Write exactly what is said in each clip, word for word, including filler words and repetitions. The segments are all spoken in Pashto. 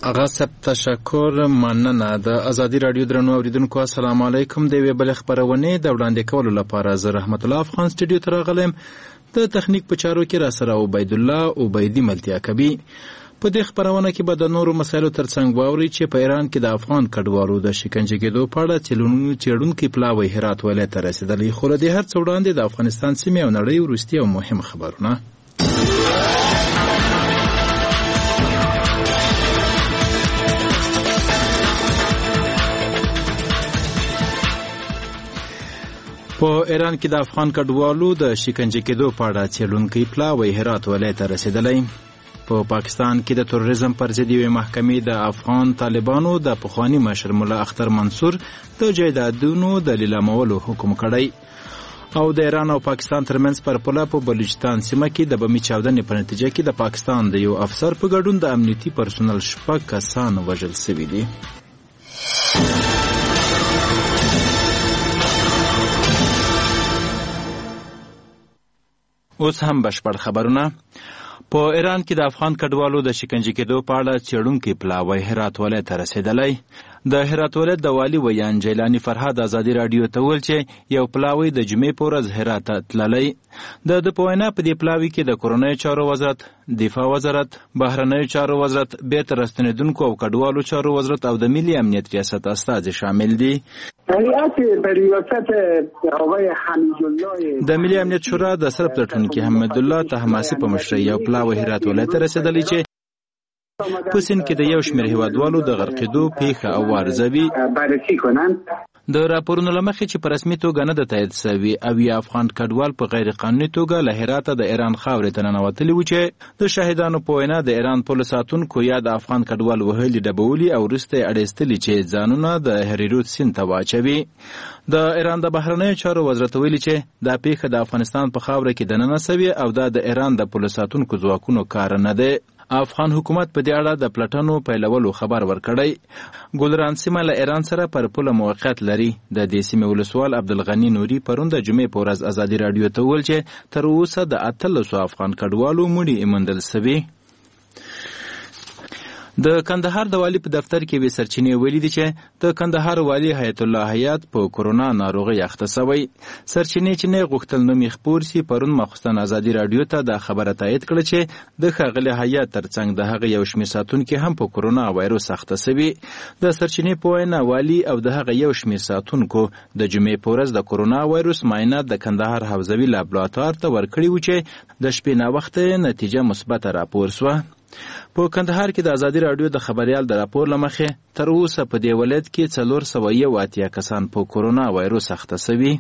اغا سب تشکر مننه. د ازادي رادیو درنو اوریدونکو السلام علیکم. د وی بل خبرونه د وړاندې کولو لپاره زه رحمت الله افغان سټډیو ته راغلم. د تخنیک په چارو کې را سره عبید الله او عبیدی ملتیا کوي. په دې خبرونه کې به د نورو مسایلو ترڅنګ واوري چې په ایران کې د افغان کډوالو د شکنجه کېدو په اړه څېړونکي پلاوی هرات ولایت ته رسېدلي. خو له دې هر څه وړاندې د افغانستان سیمې او نړۍ وروستي او مهم خبرونه. په ایران کې د افغان کډوالو د شکنجه کېدو په اړه څېړونکي پلاوی هرات ولایت ته رسېدلی. په پاکستان کې د تروریزم پر ضد یوې محکمې د افغان طالبانو د پخواني مشر ملا اختر منصور د جایدادونو د لیلامولو حکم کړی. او د ایران او پاکستان ترمنځ پر پوله په بلوچستان سیمه کې د بمي چاودنې په نتیجه کې د پاکستان د یو افسر په ګډون د امنیتي پرسونل شپږ کسان وژل شوي دي. اوس هم بشپړ خبرونه. په ایران کې د افغان کډوالو د شکنجه کېدو په اړه څېړونکي پلاوی هرات ولایت ته رسېدلی. د هرات ولایت د والي ویان جیلاني فرهاد ازادي راډیو ته وویل چې یو پلاوی د جمعې په ورځ هرات ته تللی. د ده په وینا په دې پلاوي کې د کورنیو چارو وزارت، دفاع وزارت، بهرنیو چارو وزارت، بیرته راستنېدونکو او کډوالو چارو وزارت او د ملي امنیت ریاست استازي شامل دي. د ملي امنیت شورا د سر پلټونکي حمید الله طهماسي په مشرۍ یو پلاوی هرات ولایت ته رسېدلی چې په سیند کې د یو شمېر هیوادوالو د غرقېدو پیښه او وارزوي. د راپورونو له مخې چې په رسمي توګه نه ده تایید شوي اویا افغان کډوال په غیر قانوني توګه له هراته د ایران خاورې ته ننوتلي وو چې د شاهدانو په وینا د ایران پوله ساتونکو یا د افغان کډوال وهلي ډبولي او وروسته یې اړیستلي چې ځانونه د هریرود سیند ته واچوي. د ایران د بهرنیو چارو وزارت ویلي چې دا پیښه د افغانستان په خاوره کې دننه شوې او دا د ایران د پوله ساتونکو ځواکونو کار نه دی. افغان حکومت په دې اړه د پلټنو پیلولو خبر ورکړی. ګلران سیمه له ایران سره پر پوله موقعیت لري. د دې سیمې ولسوال عبدالغني نوري پرون د جمعې په ورځ ازادي راډیو ته وویل چې تر اوسه د اتلسو افغان کډوالو مړي موندل شوي. د کندهار د والي په دفتر کې وی سرچینې ویلي دي چې د کندهار والي حیات الله حیات په کورونا ناروغي اخته شوی. سرچینې چې نه غوښتل نوم خپور سي پرون مخصوصن ازادي راډیو ته د خبره تایید کړه چې د ښاغلي حیات ترڅنګ د هغه یو شمېر ساتونکي هم په کورونا وایروس اخته شوي. د سرچینې په وینا والي او د هغه یو شمېر ساتونکو د جمعې په ورځ د کورونا وایروس معاینات د کندهار حوزوي لابراتوار ته ورکړي وو چې د شپې ناوخته نتیجه مثبت راپور شوه. په کندهار کې د ازادي راډیو د خبريال د راپور لمخې تر اوسه په دې ولایت کې څلور سوه یو اتیا کسان په کورونا وایروس اخته شوي.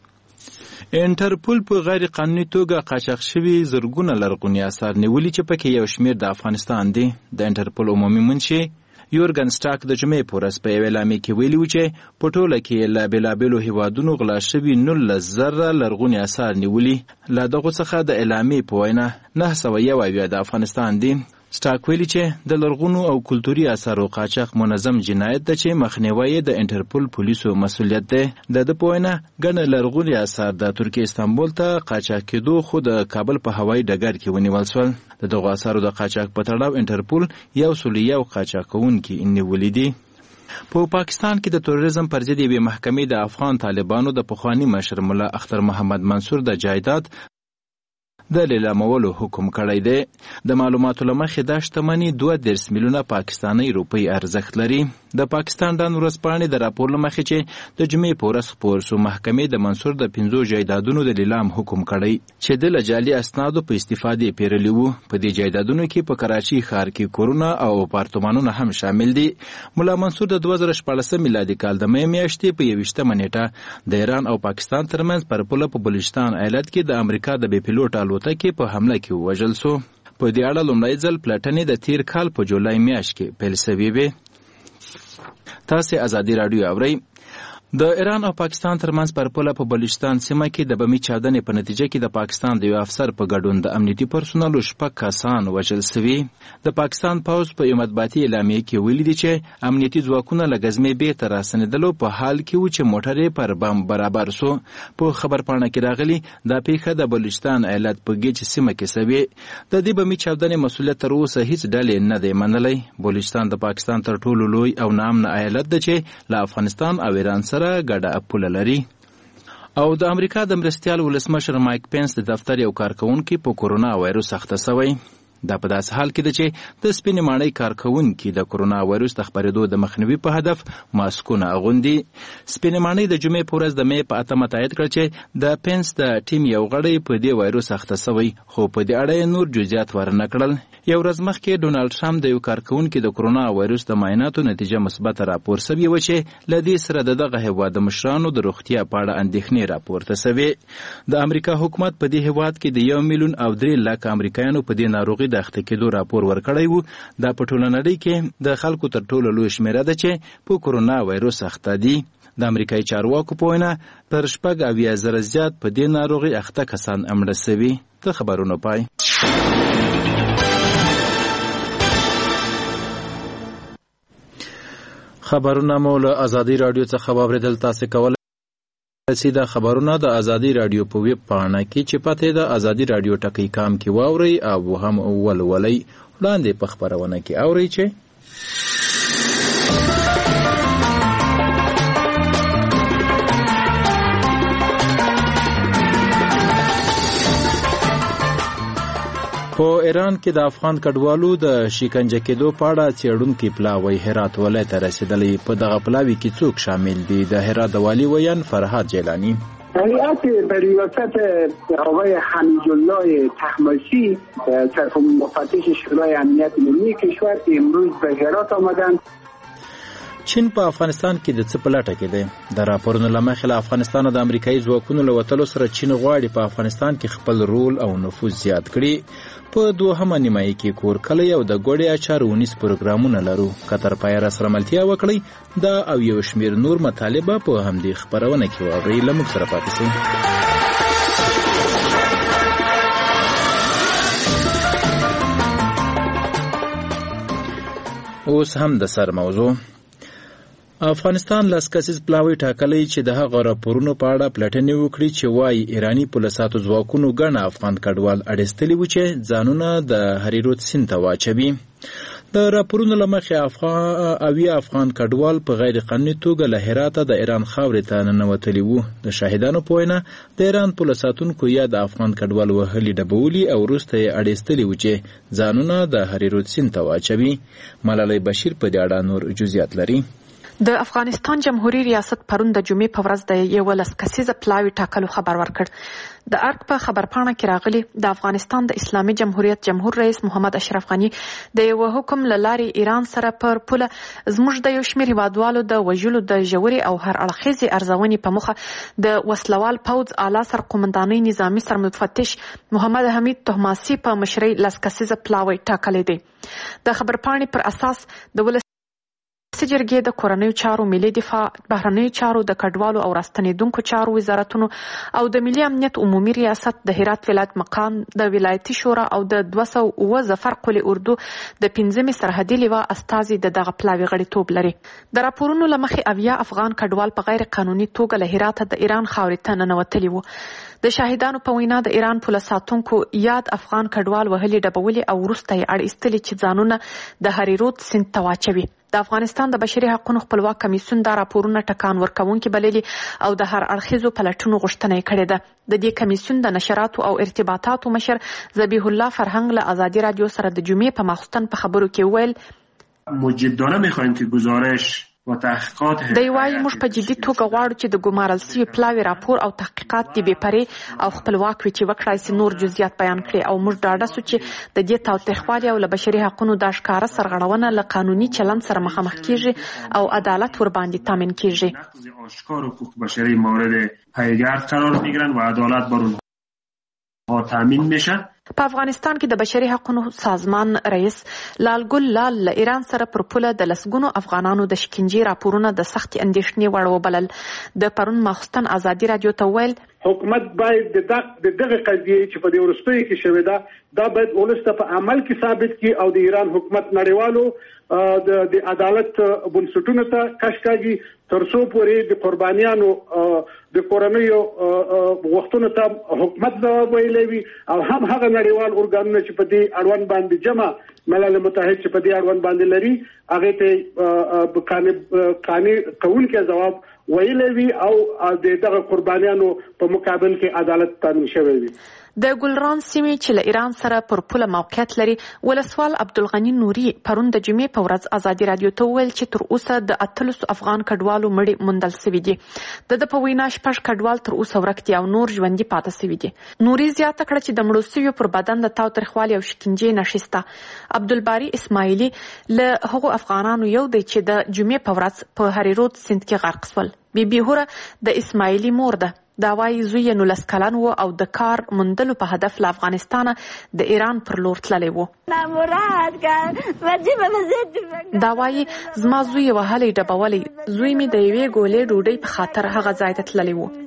انټرپول په غیر قانوني توګه قاچاق شوي زرګونه لرغوني اثار نیولي چې پکې یو شمېر د افغانستان دي. د انټرپول عمومي منشي یورګن سټاک د جمعې په ورځ په یوه اعلامیه کې ویلي وو چې په ټوله کې له بېلابېلو هیوادونو غلا شوي نولس زره لرغوني اثار نیولي. له دغو څخه د اعلامیې په وینا نهه سوه یو اویا د افغانستان دي. سټاک ویلي چې د لرغونو او کلتوري اثارو قاچاق منظم جنایت ده چې مخنیوی د انټرپول پولیسو مسؤلیت دی. د ده په وینا ګڼ لرغوني اثار د ترکیې استانبول ته قاچاق کېدو خو د کابل په هوایي ډګر کې ونیول شول. د دغو اثارو د قاچاق په تړاو انټرپول یو سل یو قاچاق کوونکي نیولي دي. په پاکستان کې د تروریزم پر ضد یوې محکمې د افغان طالبانو د پخواني مشر ملا اختر محمد منصور د جایداد د لیلامولو حکم کړی دی. د معلوماتو له مخې دا شتمني دوه دېرش میلیونه پاکستاني روپۍ ارزښت لري. د پاکستان ډان ورځپاڼې د راپور له مخې چې د جمعې په ورځ خپور شو محکمې د منصور د پنځو جایدادونو د لیلام حکم کړی چې د له جعلي اسنادو په استفادې پیرلي وو. په دې جایدادونو کې په کراچي ښار کې کورونه او اپارتمانونه هم شامل دي. ملا منصور د دوه زره شپاړسم میلادي کال د مې میاشتې په یویشتمه نیټه د ایران او پاکستان ترمنځ پر پوله په بلوچستان ایالت کې د امریکا د بې پیلوټ الوتکې په حمله کې ووژل شو. په دې اړه لومړی ځل پلټنې د تیر کال په جولای میاشت کې پیل شوې وې. تاسې ازادي راډیو اورئ. د ایران او پاکستان ترمنځ پر پوله په بلوچستان سیمه کې د بمي چاودنې په نتیجه کې د پاکستان د یو افسر په ګډون د امنیتي پرسونلو شپږ کسان وژل سوي. د پاکستان پوځ په یو مطبوعاتي اعلامیه کې ویلي دي چې امنیتي ځواکونه له ګزمې بیرته راستنېدلو په حال کې و چې موټر یې پر بم برابر سو. په خبرپاڼه کې راغلي دا پیښه د بلوچستان ایالت په ګیج سیمه کې سوي. د دې بمي چاودنې مسؤلیت تر اوسه هیڅ ډلې نه دی منلی. بلوچستان د پاکستان تر ټولو لوی او ناامنه ایالت دی چې له افغانستان او ایران سره ګډه پوله لري. او د امریکا د مرستیال ولسمشر مایک پینس د دفتر یو کارکونکي په کورونا وایروس اخته شوی. دا په داسې حال کې ده چې د سپینې ماڼۍ کارکونکي د کورونا وایروس د خپرېدو د مخنیوي په هدف ماسکونه اغوندي. سپینې ماڼۍ د جمعې په ورځ د مې په اتمه تایید کړ چې د پینس د ټیم یو غړی په دې وایروس اخته شوی، خو په دې اړه نور جزئیات ورنه کړل. یو ورځ مخکې ډونالډ ټرمپ د یو کارکونکي د کورونا وایروس د معایناتو نتیجه مثبت راپور سوي و چې له دې سره د دغه هیواد د مشرانو د روغتیا په اړه اندېښنې راپورته سوي. د امریکا حکومت په دې هیواد کې د یو میلیون او درې لک امریکایانو په دې ناروغي د اخته کېدو راپور ورکړی و. دا په ټوله نړۍ کې د خلکو تر ټولو لوی شمیره ده چې په کورونا وایروس اخته دي. د امریکایي چارواکو په وینا تر شپږ اویا زره زیات په دې ناروغي اخته کسان مړه سوي. د خبرونو پای. خبرونه مو له ازادي رادیو څخه واوریدل. تاسو کولی شئ دا خبرونه د ازادي رادیو په ویب پاڼه کې چې پته د ازادي رادیو ټکی کام کې واورئ او هم ولولئ. وړاندې په خبرونه کې اورئ چې په ایران کې د افغان کډوالو د شکنجه کېدو په اړه څېړونکي پلاوی هرات ولایت ته رسېدلی. په دغه پلاوي کې څوک شامل دي؟ د هرات د والي ویان فرهاد جیلانی. هیئت به ریاست آقای حمیدالله تحماسی سرپرست مفتش شورای امنیت ملی کشور امروز به هرات آمدند. چین په افغانستان کې د څه په لټه کې دی؟ د راپورونو له مخې له افغانستانه د امریکایي ځواکونو له وتلو سره چین غواړي په افغانستان کې خپل رول او نفوذ زیات کړي. په دوهمه نیمایي کې کورکلی او د ګوړې اچار ونیس پروګرامونه لرو. که تر پایه راسره ملتیا وکړئ دا او یو شمېر نور مطالبه په همدې خپرونه کې واورئ. له موږ سره پاتې شئ. اوس هم د سر موضوع. افغانستان لس کسیز پلاوی ټاکلی چې د هغه راپورونو په اړه پلټنې وکړي چې وایي ایراني پولیساتو ځواکونو ګڼه افغان کډوال اړیستلي وو چې ځانونه د هریرود سیند ته واچوي. د راپورونو له مخې افغان اویا افغان کډوال په غیر قانوني توګه له هراته د ایران خاورې ته ننوتلي وو. د شاهدانو په وینا د ایران پولیساتونکو یا د افغان کډوال وهلي ډبولي او وروسته یې اړیستلي وو چې ځانونه د هریرود سیند ته واچوي. ملالۍ بشیر په دې اړه نور جزئیات لري. د افغانستان جمهوریت ریاست پرون د جمعې په ورځ د یولس کسیزه پلاوی ټاکلو خبر ورکړ. د ارګ په خبرپاڼه کې راغلي د افغانستان د اسلامي جمهوریت جمهور رئیس محمد اشرف غنی د یو حکم له لارې ایران سره پر پوله زموږ د یو شمېر هیوادوالو د وژلو د ژورې او هر اړخیزې ارزونې په موخه د وسلوال پوځ اعلی سرقومندانۍ نظامي سرمفتش محمد حمید طهماسي په مشرۍ لس کسیزه پلاوی ټاکلی دی. د خبرپاڼې پر اساس د ولس جرګې د کورنیو چارو، ملي دفاع، بهرنیو چارو، د کډوالو او راستنېدونکو چارو وزارتونو او د ملي امنیت عمومي ریاست، د هرات ولایت مقام، د ولایتي شورا او د دوه سوه اووه ظفر قل اردو د پنځمې سرحدي لوا استازي د دغه پلاوي غړیتوب لري. د راپورونو له مخې اویا افغان کډوال په غیر قانوني توګه له هراته د ایران خاورې ته ننوتلي وو. د شاهدانو په وینا د ایران پولیساتونکو یاد افغان کډوال وهلي ډبولي او وروسته یې اړیستلي چې ځانونه د هریرود سیند ته واچوي. د افغانستان د بشري حقوقو خپلواک کمیسیون دا راپورونه ټکان ورکوونکي بللي او د هر اړخیزو پلټنو غوښتنه یې کړې ده. د دې کمیسیون د نشراتو او ارتباطاتو مشر ذبیح الله فرهنګ له ازادي رادیو سره د جمعې په ماخوستن په خبرو کې ویل مجدانه میخوایم که گزارش و تحقیقات دی وایي موږ په جدي توګه غواړو چې د ګمارل سوي پلاوي راپور او تحقیقات د بې پرې او خپلواک وي چې وکړای سي نور جزئیات بیان کړي او موږ ډاډه سو چې د دې تاوتریخوالي او له بشري حقوقو د ښکاره سرغړونه له قانوني چلند سره مخامخ کیږي او عدالت ورباندې تامین کیږي. آشکار حقوق بشری مورد پیگرد قرار میگیرن و عدالت بر اونها تامین میشه په افغانستان کې د بشري حقوقو سازمان رئیس لالګل لال له ایران سره پر پوله د لسګونو افغانانو د شکنجې راپورونه د سختې اندېښنې وړ وبلل. د پرون ماخوستن ازادي رادیو ته وویل حکومت باید د دغه قضیې چې په دې وروستیو کې شوې ده دا باید ولس ته په عمل کې ثابت کړي او د ایران حکومت نړیوالو د عدالت بنسټونو ته کش کاږي تر څو پورې د قربانیانو د کورنیو غوښتنو ته حکومت ځواب ویلی وي او هم هغه نړیوال ارګانونه چې په دې اړوند باندې جمع ملل متحد چې په دې اړوند باندې لري هغه ته قانوني کوونکی ځواب ویلی وي او د دغه قربانیانو په مقابل کې عدالت تامین شوی وي. د ګلران سیمې چې له ایران سره پر پوله موقعیت لري ولسوال عبدالغني نوري پرون د جمعې په ورځ ازادي رادیو ته وویل چې تر اوسه د اتلسو افغان کډوالو مړي موندل سوي دي. د ده په وینا شپږ کډوال تر اوسه ورک دي او نور ژوندي پاتې سوي دي. نوري زیاته کړه چې د مړو سویو پر بدن د تاوتریخوالي او شکنجې نښې شته. عبدالباري اسماعیلي له هغو افغانانو یو دی چې د جمعې په ورځ په هریرود سیند کې غرق سول. بی بی هوره د اسماعیلي مور ده. دا وايي زوی یې نولس کلن و او د کار موندلو په هدف له افغانستانه د ایران پر لور تللی و. دا وايي زما زوی یې وهلی ډبولی، زوی مې د یوې ګولې ډوډۍ په خاطر هغه ځای ته تللی و.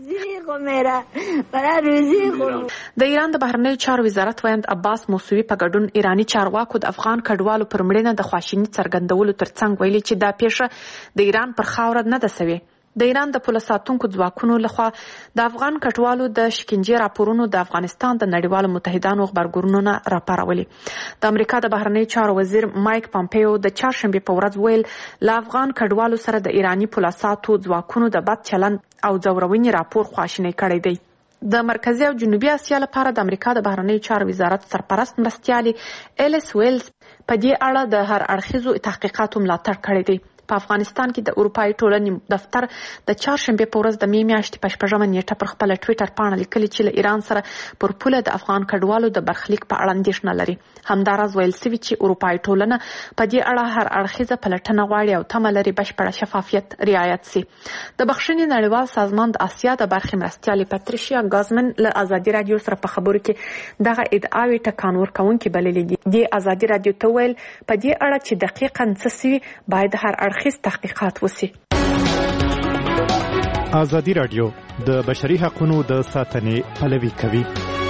د ایران د بهرنیو چارو وزارت ویاند عباس موسوي په ګډون ایراني چارواکو د افغان کډوالو پر مړینه د خواشیني څرګندولو ترڅنګ ویلي چې دا پیښه د ایران پر خاوره نه ده سوې. د ایران د پوله ساتونکو ځواکونو لخوا د افغان کډوالو د شکنجې راپورونو د افغانستان د نړیوالو متحدانو خبرګونونه راپارولي. د امریکا د بهرنیو چارو وزیر مایک پامپیو د چهارشنبې په ورځ ویل له افغان کډوالو سره د ایراني پوله ساتو ځواکونو د بد چلند او ځورونې راپور خواشینی کړی دی. د مرکزي او جنوبي اسیا لپاره د امریکا د بهرنیو چارو وزارت سرپرست مرستیالي ایلیس ویلز په دې اړه د هر اړخیزو تحقیقاتو ملاتړ کړی دی. په افغانستان کې د اروپایي ټولنې دفتر د چهارشنبې په ورځ د مې میاشتې په شپږمه نیټه پر خپله ټویټر پاڼه لیکلي چې له ایران سره پر پوله د افغان کډوالو د برخلیک په اړه اندېښنه لري. همداراز ویل سوي چې اروپایي ټولنه په دې اړه هر اړخیزه پلټنه غواړي او تمه لري بشپړه شفافیت رعایت سي. د بخښنې نړیوال سازمان د اسیا د برخې مرستیالې پاتریشیا ګازمن له ازادي رادیو سره په خبرو کې دغه ادعاوې ټکان ورکوونکې بللې دي. د ازادي رادیو ته ویل په دې اړه چې دقیقاً څه سوي باید هر اړخیز تحقیقات وسی. ازادي رادیو د بشري حقوقو د ساتنې پلوي کوي.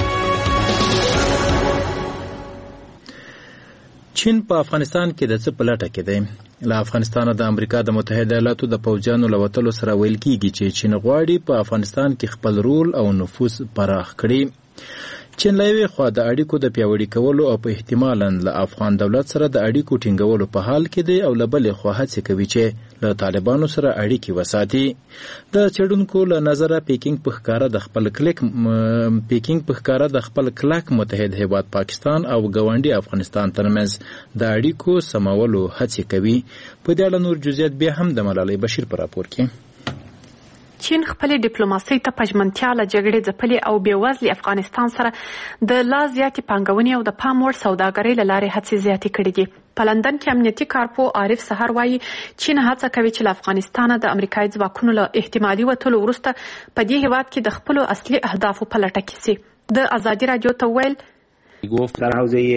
چین په افغانستان کې د څه په لټه کې دی؟ له افغانستانه د امریکا د متحده ایالاتو د پوځیانو له وتلو سره ویل کیږي چې چین غواړي په افغانستان کې خپل رول او نفوذ پراخ کړي. چین له یوې خوا د اړیکو د پیاوړي کولو او په احتمالاً له افغان دولت سره د اړیکو ټینګولو په حال کې دی او له بلې خوا هڅې کوي چې له طالبانو سره اړیکې وساتي. د څېړونکو له نظره پیکینګ په ښکاره د خپل کلک پیکینګ په ښکاره د خپل کلک متحد هیواد پاکستان او ګاونډي افغانستان ترمنځ د اړیکو سمولو هڅې کوي. په دې اړه نور جزئیات بیا هم د ملالۍ بشیر په راپور کې. چین خپلې ډیپلوماسۍ ته په ژمنتیا له جګړې ځپلې او بېوزلي افغانستان سره د لا زیاتې پانګونې او د پام وړ سوداګرۍ له لارې هڅې زیاتې کړې دي. په لندن کې امنیتي کارپو عارف سحر وایي چین هڅه کوي چې له افغانستانه د امریکایي ځواکونو له احتمالي وتلو وروسته په دې هیواد کې د خپلو اصلي اهدافو په لټه کې سي. د ازادي رادیو ته ویل گفت در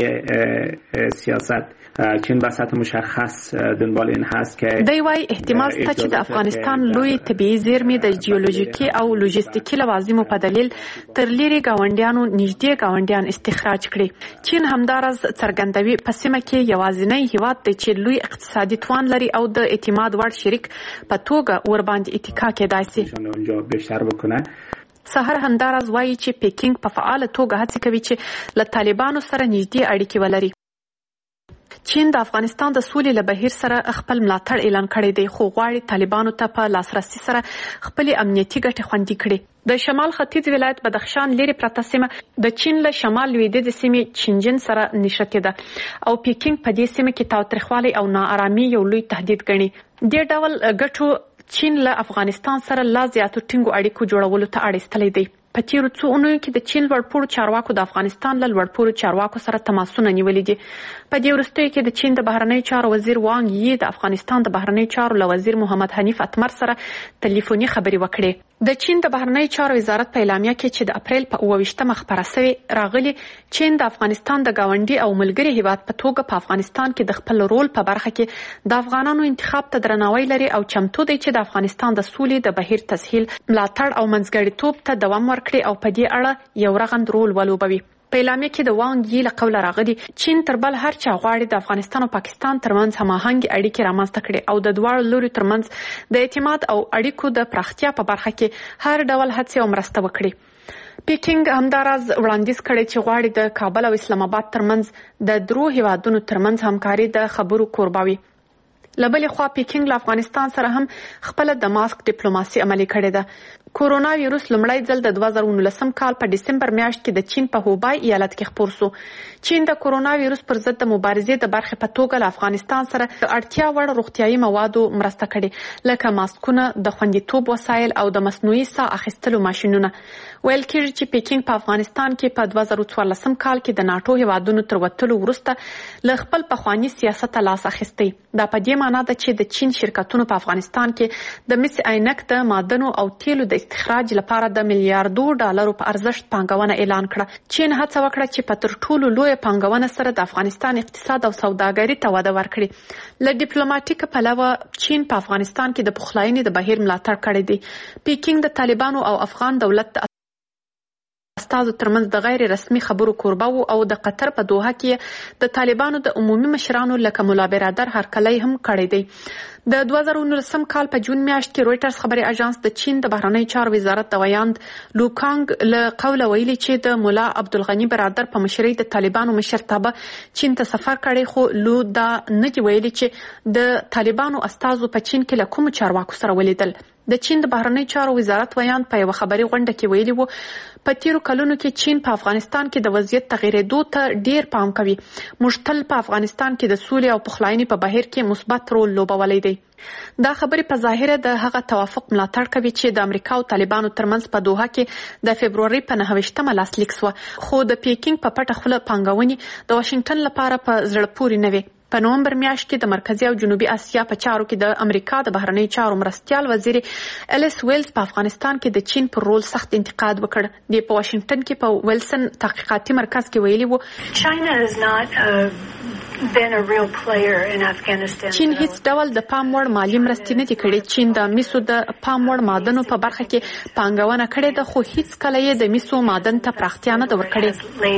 حوزه سیاست چین به سطح مشخص دنبال این هست که دی وايي احتمال شته چې د افغانستان لوی طبیعي زیرمې د جیولوژیکي او لوجستیکي لوازمو په دلیل تر لیرې ګاونډیانو نږدې ګاونډیان استخراج کړي. چین همداراز څرګندوي په سیمه کې یوازینی هیواد دی چې لوی اقتصادي توان لري او د اعتماد وړ شریک په توګه ورباندې اتکا کېدای سي. اونجا بیشتر بکنه. سحر همداراز وایي چې پیکینګ په فعاله توګه هڅه کوي چې له طالبانو سره نږدې اړیکې ولري. چین د افغانستان د سولې له بهیر سره خپل ملاتړ اعلان کړی دی خو غواړي طالبانو ته په لاسرسي سره خپلې امنیتي ګټې خوندي کړي. د شمال ختیځ ولایت بدخشان لري پرته سیمه د چین له شمال لویدیځ سیمې چینجن سره نښتې ده او پیکینګ په دې سیمه کې تاوتریخوالی او ناارامي یو لوی تهدید ګڼي. دې ډول ګټو چین له افغانستان سره لا زیاتو ټینګو اړیکو جوړولو ته اړ ایستلی دی. په تیرو څو اونیو کې د چین لوړپوړو چارواکو د افغانستان له لوړپوړو چارواکو سره تماسونه نیولي دي. په دې وروستیو کې د چین د بهرنیو چارو وزیر وانګ یي د افغانستان د بهرنیو چارو له وزیر محمد حنیف اتمر سره تلیفوني خبرې وکړې. د چین د بهرنی چارو وزارت په اعلامیه کې چې د اپریل په اوه ویشتمه خپره شوې راغلي، چین د افغانستان د ګاونډي او ملګري هیواد په توګه په افغانستان کې د خپل رول په برخه کې د افغانانو انتخاب ته درناوی لري او چمتو دی چې د افغانستان د سولې د بهیر تسهیل، ملاتړ او منځګړیتوب ته دوام ورکړي او په دې اړه یو رغند رول ولوبوي. په اعلامیه کې د وانګ یی له قوله راغلي، چین تر بل هر چا غواړي د افغانستان او پاکستان ترمنځ هماهنګ اړیکې رامنځته کړي او د دواړو لوري ترمنځ د اعتماد او اړیکو د پراختیا په برخه کې هر ډول هڅې او مرسته وکړي. پیکینګ همداراز وړاندیز کړی چې غواړي د کابل او اسلام آباد ترمنځ د درو هیوادونو ترمنځ همکاري د خبرو کوربه وي. لبلې خوا پیکینګ له افغانستان سره هم خپل د ماسک ډیپلوماسي عملي کړې ده. کورونا ویروس لومړی ځل د دوه زره نولسم کال په ډسمبر میاشت کې د چین په هوبای ایالت کې خپور شو. چین د کورونا ویروس پر ضد د مبارزې د برخې په توګه له افغانستان سره د اړتیا وړ روغتیايي موادو مرسته کړې، لکه ماسکونه، د خوندیتوب وسایل او د مصنوعي ساه اخیستلو ماشینونه. ویل کېږي چې پیکینګ په افغانستان کې په دوه زره څوارلسم کال کې د ناټو هیوادونو تر وتلو وروسته له خپل پخواني سیاست لاس اخیستی. دا په دې معنی ده چې د چین شرکتونو په افغانستان کې د مس عینک د معدنو او تیلو د استخراج لپاره د میلیارډو ډالرو په ارزښت پانګونه اعلان کړه. چین هڅه وکړه چې په تر ټولو لوی پانګونه سره د افغانستان اقتصاد او سوداګري ته وده ورکړي. له ډیپلوماټیک پلوه چین په افغانستان کې د پخلاینې د بهیر ملاتړ کړی دی. پیکینګ د طالبانو او افغان دولت د استازو ترمنځ د غیر رسمي خبرو کوربه وو او د قطر په دوحه کې د طالبانو د عمومي مشرانو لکه مولا برادر هرکلی هم کړی دی. د دوه زره نولسم کال په جون میاشت کې رويټرز خبري اژانس د چین د بهرنی چارو وزارت د ویاند لوکانګ له قوله ویلي چې د مولا عبدالغنی برادر په مشرۍ د طالبانو مشرتابه چین ته سفر کړی، خو لو دا نه دی ویلي چې د طالبانو استازو په چین کې له کوم چارواکو سره ولیدل. د چین د بهرنی چارو وزارت ویاند په یو خبري غونډه کې ویلي وو په تیرو کلونو کې چین په افغانستان کې د وضعیت تغیرېدو ته ډیر پام کوي. موږ تل په افغانستان کې د سولې او پخلاینې په بهیر کې مثبت رول لوبولی دی. دا خبرې په ظاهره د هغه توافق ملاتړ کوي چې د امریکا او طالبانو ترمنځ په دوحه کې د فبروري په نهه ویشتمه لاسلیک شو، خو د پیکینګ په پټه خوله پانګونې د واشنگټن لپاره په زړه پورې نه وي. په نومبر میاشت کې د مرکزی او جنوبي اسیا په چارو کې د امریکا د بهرنی چارو مرستیال وزیر الیس ویلز په افغانستان کې د چین پر رول سخت انتقاد وکړ. د په واشنگټن کې په ویلسن تحقیقاتي مرکز کې ویلي وو چین هیڅ ډول د پام وړ مالی مرستې نه دي کړې. چین د میسو د پام وړ معدنو په برخه کې پانګونه کړې ده، خو هیڅ کله یې د میسو معدن ته پراختیا نه ده ورکړې.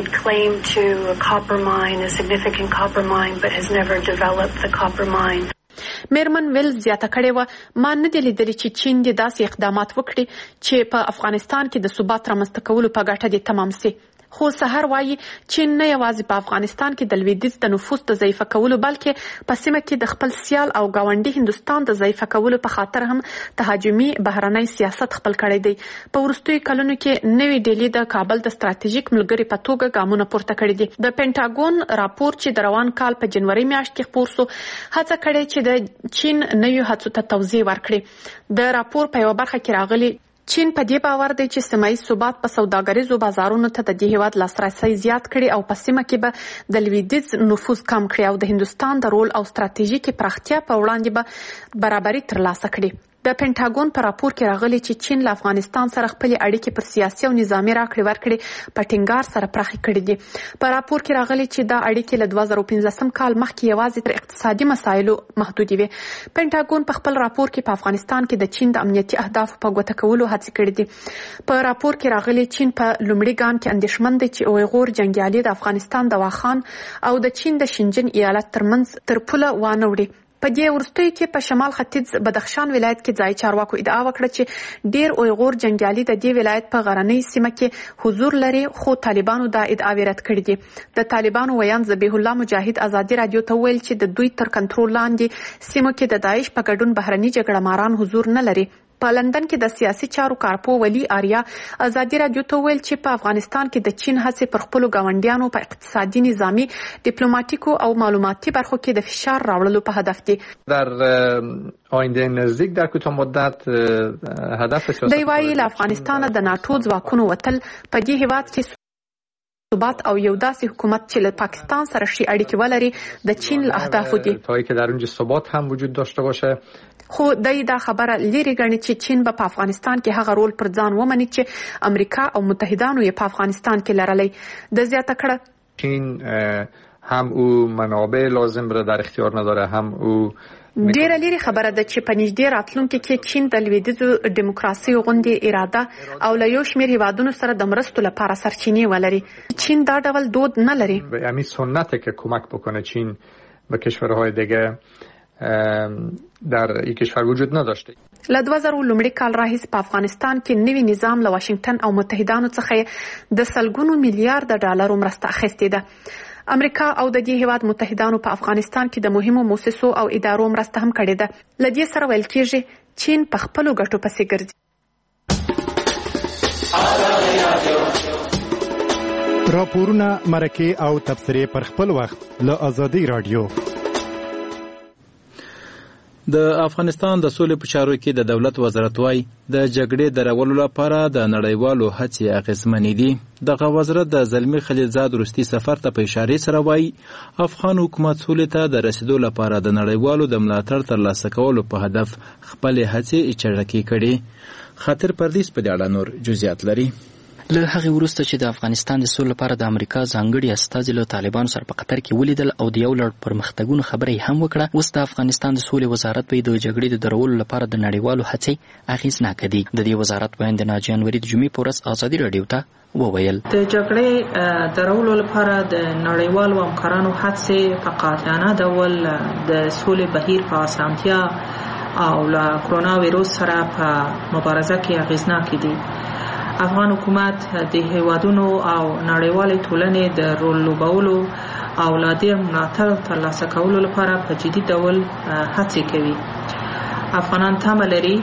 میرمن ویل زیاته کړې وه، ما نه دی لیدلی چې چین د داسې اقدامات وکړي چې په افغانستان کې د ثبات رامنځته کولو په ګټه دې تمام سي. خو سحر وایي چین نه یوازې په افغانستان کې د لویدیځ د نفوذ د ضعیفه کولو بلکې په سیمه کې د خپل سیال او ګاونډي هندوستان د ضعیفه کولو په خاطر هم تهاجمي بهرنی سیاست خپل کړی دی. په وروستیو کلونو کې نوې ډیلي د کابل د ستراتیژیک ملګري په توګه ګامونه پورته کړي دي. د پینټاګون راپور چې د روان کال په جنوري میاشت کې خپور شو هڅه کړې چې د چین نویو هڅو ته توضیح ورکړي. د راپور په یوه برخه کې راغلي چین په دې باور دی چې سیمایي ثبات په سوداګریزو بازارونو ته د دې هیواد لاسرسی زیات کړي او په سیمه کې به د لویدیځ نفوذ کم کړي او د هندوستان د رول او ستراتیژیکي پراختیا په وړاندې به برابري ترلاسه کړي. د پینټاګون په راپور کې راغلي چې چین له افغانستان سره خپل اړیکې پر سیاسي او نظامي راکړې ورکړې په ټینګار سره پراخې کړې دي. په راپور کې راغلي چې دا اړیکې له دوه زره پنځلسم کال مخکې یوازې تر اقتصادي مسایلو محدودې وي. پینټاګون په خپل راپور کې په افغانستان کې د چین د امنیتي اهدافو په ګوته کولو هڅې کړې دي. په راپور کې راغلي چین په لومړي ګام کې اندېښمن دی چې اویغور جنګیالي د افغانستان د واخان او د چین د شینجن ایالت ترمنځ تر پوله وانه وړي. په دې وروستیو کې په شمال ختیځ بدخشان ولایت کې ځای چارواکو ادعا وکړه چې ډیر اویغور جنګیالي د دې ولایت په غرنۍ سیمه کې حضور لري، خو طالبانو دا ادعاوې رد کړې دي. د طالبانو ویاند ذبیح الله مجاهد ازادي رادیو ته ویل چې د دوی تر کنټرول لاندې سیمو کې د داعش په ګډون بهرني جګړه ماران حضور نه لري. په لندن کې د سیاسي چارو کارپو ولی آریا ازادي رادیو ته ویل چې په افغانستان کې د چین هڅې پر خپل ګاونډیانو په اقتصادي، نظامی، دیپلوماتیکو او معلوماتي برخو کې د فشار راوړلو په هدف دي. در آینده نزدیک در کوتاه مدت هدف سیاست دی وايي له افغانستان د ناتو ځواکونو وتل په دې هیواد کې ثبات او یو داسې حکومت چې له پاکستان سره شي اړیکې ولري د چین له اهدافو دي تا اینکه در اونجا ثبات هم وجود داشته باشه. خو دای دا خبره لري ګڼي چې چین به په افغانستان کې هغه رول پر ځان ومني چې امریکا او متحدانو یې په افغانستان کې لرلی. د زیاته کړه چین هم او منابع لازم را در اختیار نداره، هم او ډیره لري خبره ده چې په نږدې راتلونکي کې چین د لویدیځو دیموکراسي غونډې اراده او له یو شمېر هیوادونو سره د مرستو لپاره سرچینې ولري. چین دا ډول دود نه لري. همین سنته که کمک بکنه چین به کشورهای دیگه در این کشور وجود نداشته. له دوه زره لومړي کال راهیسې په افغانستان کې نوی نظام له واشنگټن او متحدانو څخه د سلګونو میلیارډ ډالرو مرسته اخیستې ده. امریکا او د دې هیواد متحدانو په افغانستان کې د مهمو مؤسسو او ادارو مرسته هم کړې ده. له دې سره ویل کېږي چین په خپلو ګټو پسې ګرځي. راپورونه، مرکې او تبصرې پر خپل وخت له ازادي رادیو. د افغانستان د سولې په چارو کې د دولت وزارت وايي د جګړې درولو لپاره د نړیوالو هڅې اغېزمنې دي. دغه وزارت د زلمي خلیلزاد وروستي سفر ته په اشارې سره وايي افغان حکومت سولې ته د رسیدو لپاره د نړیوالو د ملاتړ ترلاسه کولو په هدف خپلې هڅې چټکې کړي. خاطر پردیس په دې اړه نور جزئیات لري. له هغې وروسته چې د افغانستان د سولې لپاره د امریکا ځانګړي استازي له طالبانو سره په قطر کې ولیدل او د یو لړ پرمختګونو خبره یې هم وکړه، اوس د افغانستان د سولې وزارت به د جګړې د درولو لپاره د نړیوالو هڅې اغېزناکه دي. د دې وزارت بیان د نهه جنوري د جمعې په ورځ ازادي راډیو ته وویل. د جګړې درولو لپاره د نړیوالو همکارانو هڅې په قاطعانه ډول د سولې بهیر په اسانتیا او له کرونا ویروس سره په مبارزه کې اغېزناکې دي. افغان حکومت د هیوادونو او نړیوالې ټولنې د رول لوبولو او له دې ملاتړ ترلاسه کولو لپاره په جدي ډول هڅې کوي. افغانان تمه لري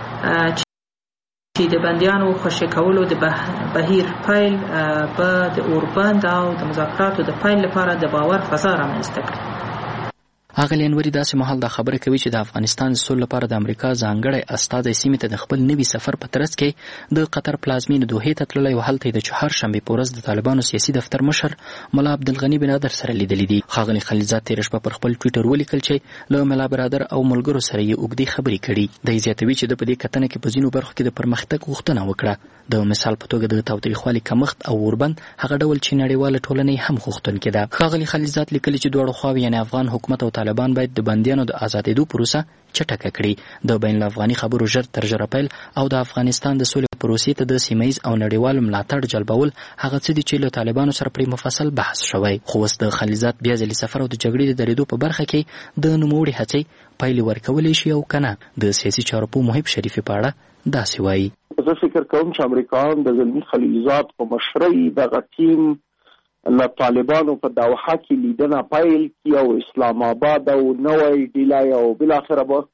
چې د بندیانو خوشي کولو د بهیر پیل به د اوربند او د مذاکراتو د پیل لپاره د باور فضا رامنځته کړي. اغلې انوري داسې مهال دا خبره کوي چې د افغانستان د سولې لپاره د امریکا ځانګړی استازی سیمې ته د خپل نوي سفر په ترڅ کې د قطر پلازمینې دوحې ته تللی او هلته یې د چهارشنبې په ورځ د طالبانو سیاسي دفتر مشر ملا عبدالغني بنادر سره لیدلي دي. ښاغلي خلیلزاد تېره شپه پر خپل ټویټر ولیکل چې له ملا برادر او ملګرو سره یې اوږدې خبرې کړي. دی زیاتوي چې د په دې کتنه کې په ځینو برخو کې د پرمختګ غوښتنه وکړه. د مثال په توګه د تاوتریخوالي کمښت او اوربند هغه ډول چې نړیواله ټولنه هم غوښتونکې ده. ښاغلي خلیلزاد لیکلي چې دواړه خواوې یعنې افغان حکومت او طالبان باید د بندیانو د آزادېدو پروسه چټکه کړي. د بین الافغاني خبرو ژر تر ژره پیل او د افغانستان د سولې پروسې ته د سیمهیز او نړیوال ملاتړ جلبول هغه څه دي چې له طالبانو سره پرې مفصل بحث شوی. خو اوس د خلیلزاد بیا ځلې سفر او د جګړې د درېدو په برخه کې د نوموړې هڅې پایلې ورکولی شي او که نه. د سیاسي چارو پوه محب شریفي په اړه داسې وایي. زه فکر کوم چې امریکایان د زلمي خلیلزاد په مشرۍ دغه ټیم له طالبانو په دوحه کې لیدنه پیل کړي او اسلام آباد او نوی ډیلی او بالاخره به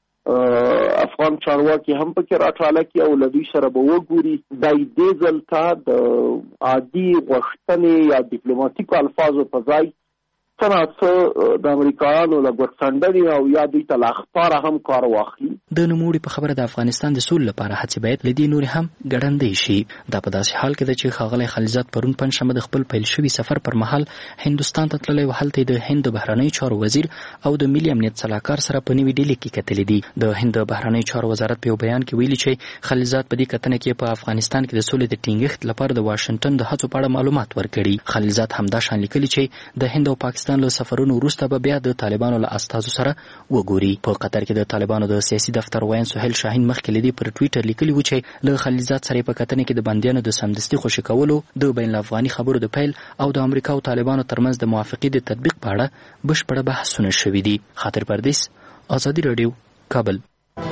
افغان چارواکي هم پکې راټاله کړي او له دوی سره به وګوري. دا دې ځل ته د عادي غوښتنې یا ډیپلوماتیکو الفاظو په ځای څه څه د امریکایانو له ګوتڅنډنې او یا دوی ته له اخباره هم کار واخلي. د نوموړي په خبره د افغانستان د سولې لپاره هڅې باید له دې نورې هم ګړندۍ شي. دا په داسې حال کې ده چې ښاغلی خلیلزاد پرون پنجشنبه د خپل پیل شوي سفر پر مهال هندوستان ته تللی او هلته د هند د بهرنیو چارو وزیر او د ملي امنیت سلاکار سره په نوي ډیلي کې کتلي دي. د هند د بهرنیو چارو وزارت په یو بیان کې ویلي چې خلیلزاد په دې کتنه کې په افغانستان کې د سولې د ټینګښت لپاره د واشنګټن د هڅو په اړه معلومات ورکړي. خلیلزاد همدا شان لیکلي چې د هند او پاکستان له سفرونو وروسته به بیا د طالبانو له استازو سره وګوري. په قطر کې د طالبانو د سیاسي دفتر ویان سهیل شاهین مخکې له دې پر ټویټر لیکلي و چې له خلیلزاد سره په کتنه کې د بندیانو د سمدستي خوشي کولو، د بین الافغاني خبرو د پیل او د امریکا او طالبانو ترمنځ د موافقې د تطبیق په اړه بشپړه بحثونه شوي دي. خاطر پردیس، ازادي راډیو، کابل.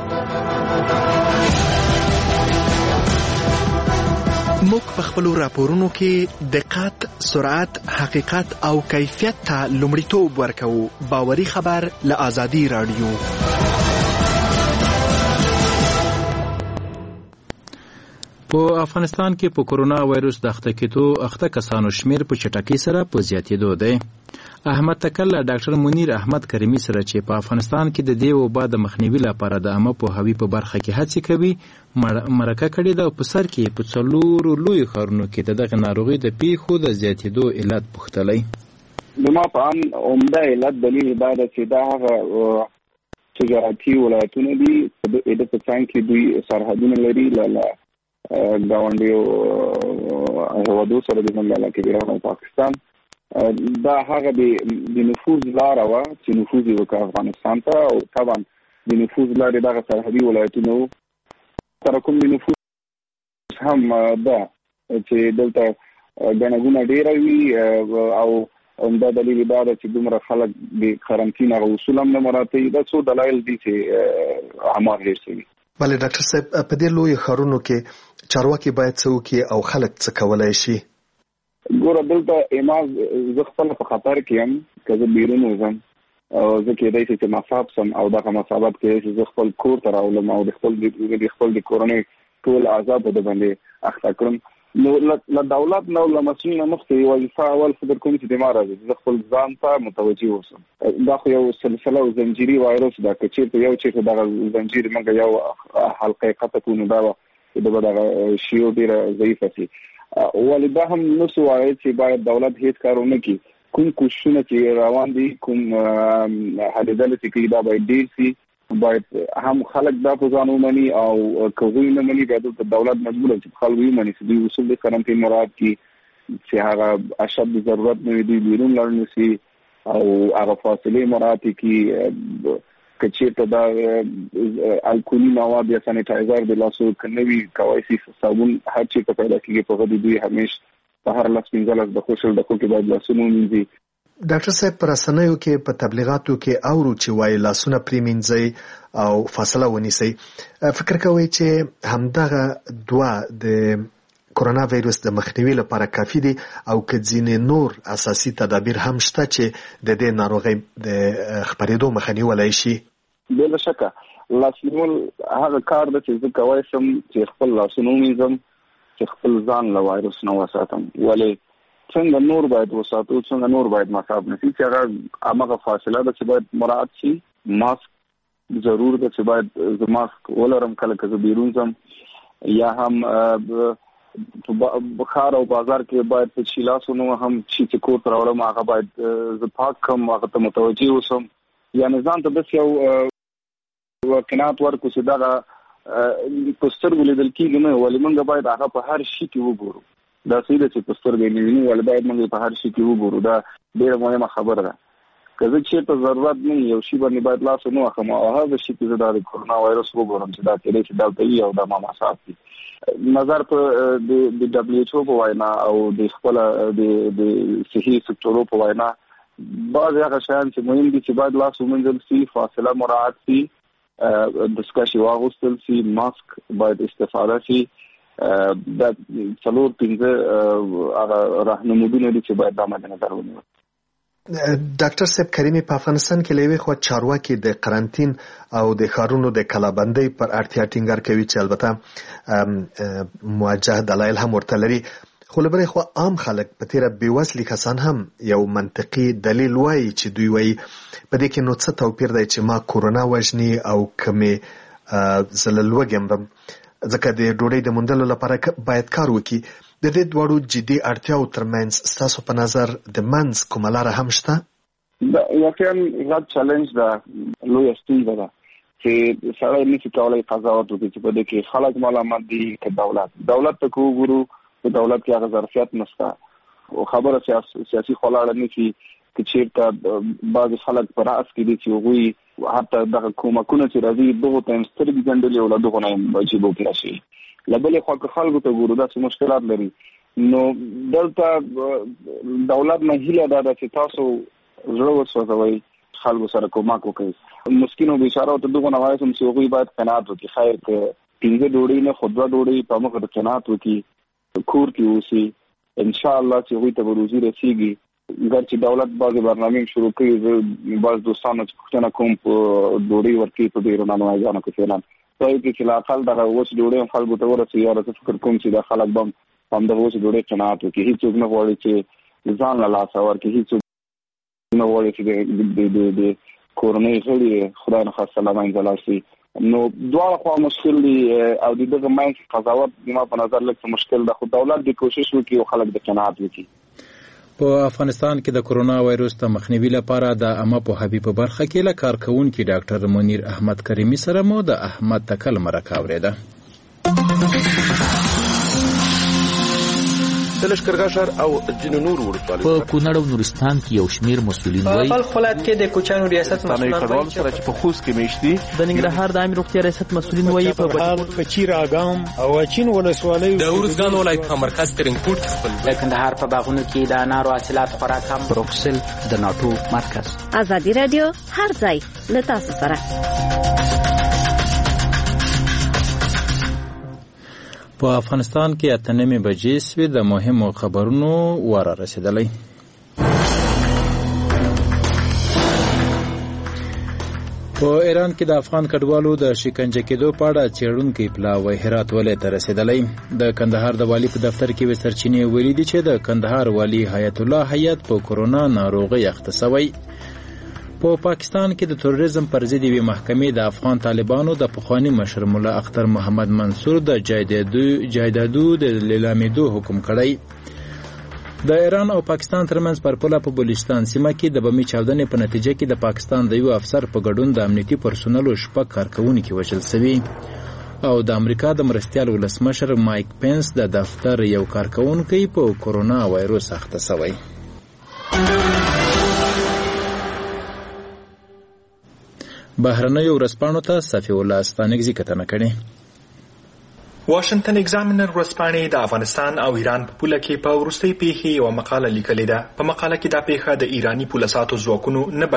موږ په خپلو راپورونو کې دقت، سرعت، حقیقت او کیفیت ته لومړیتوب ورکوو. باوري خبر له ازادي راډیو. په افغانستان کې په کورونا وایروس د اخته کېدو اخته کسانو شمیر په چټکۍ سره په زیاتېدو دی. احمد تکل ډاکټر منیر احمد کریمی سره چې په افغانستان کې د دې وبا د مخنیوي لپاره د عامه پوهاوي په برخه کې هڅې کوي مرکه کړې ده. په سر کې په څلورو لوی ښارونو کې د دغه ناروغي د پیښو د زیاتېدو علت پوښتلی. زما په ان عمده علت دلیل دا ده چې دا هغه تجارتي ولایتونه دي د دې په څنګ کې دوی سرحدونه لري له ګاونډیو هیوادو سره د منځله کې ایران او پاکستان. دا هغه د نفوذ لاره وه چې نفوذ یې وکړ افغانستان ته او طبعا د نفوذ لارې دغه سرحدي ولایتونه وو. سره کوم د نفوذ هم ده چې دلته ګڼه ګوڼه ډېره وي او همدا دلیل دا ده چې دومره خلک د قرنطین هغه اصول هم نه مراعتوي. دا څو دلایل دي چې اعمار ډېر شوي. بله ډاکټر صاحب، په دې لویو ښارونو کې چارواکي باید څه وکړي او خلک څه کولی شي؟ ګوره دلته ایماز زه خپله په خطر کې یم که زه بیرون وځم زه کېدی شي چې مصاب سم او دغه مصابت کېدی شي زه خپل کور ته راولم او د خپل د خپل د کورنۍ ټول اعضا په ده باندې اخته کړم. نو له دولت نه او له مسؤل نه مخکې وظیفه اول فکر کوم چې د ما راځي زه خپل ځان ته متوجه اوسم. دا خو یو سلسله او زنجیري وایرس ده، که چېرته یو چېرته دغه زنجیر موږ یو حلقه قطع کړو نو دا به د به دغه شیو ډېره ضعیفه شي. ولې دا هم نسو وایي چې باید دولت هېڅ کار ونه کړي. کوم کوششونه چې روان دي، کوم هلې ځلې چې کوي دا باید ډېر شي. باید هم خلک دا په ځان ومني او که هغوی نه مني بیا دلته دولت مجبوره چې په خلکو ومني چې دوی اصول د قرنطین مراعات کړي، چې هغه اشد د ضرورت نه وي دوی بیرون لاړ نه شي او هغه فاصلې مراعات کړي. که چېرته دا الکولي مواد یا سانیټایزر د لاسو که نه وي کولی شي صابون هر چېرته پیدا کېږي په هغه دوی همیش په هر لس پنځه لس دقیقو شل دقیقو کې باید لاسونه ومینځي. ډاکټر صاحب، په رسنیو کې په تبلیغاتو کې اورو چې وایي لاسونه پرې مینځئ او فاصله ونیسئ. فکر کوئ چې همدغه دوه د کرونا وایرس د مخنیوي لپاره کافي دي او که ځینې نور اساسي تدابیر هم شته چې د دې ناروغۍ د خپرېدو مخه نیولی شي؟ بلا شکه لاس نیول هغه کار ده چې زه کولی شم چې خپل لاسونه ومینځم، چې خپل ځان له وایرس نه وساتم. ولې څنګه نور باید وساتو، څنګه نور باید مصاب نه شي، چې هغه همغه فاصله ده چې باید مراعات شي. ماسک ضرور ده چې باید زه ماسک ولرم کله که زه بیرون ځم، یا هم په ښار او بازار کې باید په چي لاسونه هم شي چې کور ته راوړم هغه باید زه پاک کړم، هغه ته متوجه اوسم. یعنې ځان ته داسې یو قناعت ورکړو چې دغه په سترګو لیدل کېږي نه، ولې موږ باید هغه په هر شي کې وګورو. دا صحیح ده چې په سترګې نه وینو، ولې باید موږ په هر شي کې وګورو. دا ډېره مهمه خبره ده. که زه چېرته ضرورت نه یو شي باندې باید لاس ونه وهم او هغه شي کې زه دا د کرونا وایرس وګورم چې دا کېدی شي دلته وي او دا ما مصاب دي. نظر په د ډبلیو ایچ او په وینا او د خپله د صحي سکتورو په وینا بعضې هغه شیان چې مهم دي چې باید لاس ومینځل شي، فاصله مراعات شي، دستکشې واغوستل شي، ماسک باید استفاده شي. دا څلور پنځه هغه راهنمودونه دي چې باید دا مد نظر ونیول. ډاکټر صاحب کریمي، په افغانستان کې له یوې خوا چارواکي د قرنطین او د ښارونو د کلابندۍ پر اړتیا ټینګار کوي چې البته موجه دلایل هم ورته لري، خو له بلې خوا عام خلک په تیره بېوزلي کسان هم یو منطقي دلیل وایي چې دوی وایي په دې کې نو څه توپیر دی چې ما کورونا وژني او که مې زه له لوږې مرم، ځکه د ډوډۍ د موندلو لپاره باید کار وکړي. د دې دواړو جدي اړتیاو ترمنځ ستاسو په نظر د منځ کومه لاره هم شته؟ دا واقعا غټ چلنج ده، لویه ستونزه ده چې سړی نشي کولی قضاوت وکړي چې په دې کې خلک ملامت دي که دولت. دولت ته که وګورو په دولت کې هغه ظرفیت نشته، خبره سیاسي خوا لاړه نه شي. که چېرته بعضې خلک په رأس کې دي چې هغوی حتی دغه کومکونه چې راځي دغو ته یې سترګې ګنډلې او له دغو نه یې عجیب وکړه شي. له بلې خوا که خلکو ته ګورو داسې مشکلات لري، نو دلته دولت نه هیله دا ده چې تاسو زړه وسوځوئ، خلکو سره کومک وکړئ. مسکینو بیچارهو ته دغو نه وایسم چې هغوی باید قناعت وکړي. خیر که پنځه ډوډۍ نه خو دوه ډوډۍ په مخه د قناعت وکړي، کور کې اوسي، انشاءالله چې هغوی ته به روزي رسېږي. ګر چې دولت بعضې برنامې شروع کړي، زه بعض دوستانو چې پوښتنه کوم په ډوډۍ ورکوي په ډېرو نانوایګانو کې فعلا وایي چې لا اقل دغه اوس ډوډۍ هم خلکو ته ورسوي. یاره زه فکر کوم چې دا خلک به هم همدغه اوس ډوډۍ قناعت وکړي. هېڅوک نه غواړي چې ځان له لاسه ورکړي، هېڅوک نو وایي چې د د کورنۍ غړي خدای نه خاصه لا باندې لاسي نو دواړه خوا مشکل دي او د دغه ماینس قضاوت ما په نظر لکه مشکل ده، خو دولت د کوشش وکړي او خلک د قناعت وکړي. په افغانستان کې د کرونا وایروس ته مخنیوي لپاره د عامه پوهاوي په برخه کې له کارکوونکي ډاکټر منیر احمد کریمي سره مو د احمد تکل مرکه اورېده. د لښکرګاه او ځینو نور ولسوالیو په کونړ او نورستان کې یو شمیر مسؤلین وایي په خپل کې د کوچانو ریاست مسؤلین وایي چې په خوست کې میشتي د ننګرهار د عامه روغتیا ریاست مسؤلین وایي په بهار په چیراګام او چین ولسوالیو د ورزګان ولایت په مرکز ترنګپورټ خپل د کندهار په باغونو کې د انارو حاصلات خوراک هم پروفسل د ناټو مرکز. ازادي رادیو هر ځای له تاسو سره. په افغانستان کې اته نیمې بجې سوې د مهمو خبرونو واره رسېدلی. په ایران کې د افغان کډوالو د شکنجه کېدو په اړه څېړونکی پلاوی هرات ولایت ته رسېدلی. د کندهار د والي په دفتر کې وې سرچینې ویلي دي چې د کندهار والي حیات الله حیات په کرونا ناروغۍ اخته سوی. په پا پاکستان کې د تروریزم پر ضد یوې محکمې د افغان طالبانو د پخواني مشر مولا اختر محمد منصور د جایدادو د لیلامېدو حکم کړی. د ایران او پاکستان ترمنځ پر پوله په بلوچستان سیمه کې د بمي چاودنې په نتیجه کې د پاکستان د یو افسر په ګډون د امنیتي پرسونلو شپږ کارکوونکي وژل شوي او د امریکا د مرستیال ولسمشر مایک پینس د دفتر یو کارکوونکی په کرونا وایروس اخته شوی. بهرنیو ورځپاڼو ته صفي الله ستانکزي کتنه کړې. واشنگټن ایگزامینر ورځپاڼې د افغانستان او ایران په پوله کې په وروستۍ پیښې یوه مقاله لیکلې ده. په مقاله کې دا پیښه د ایراني پولساتو ځواکونو نه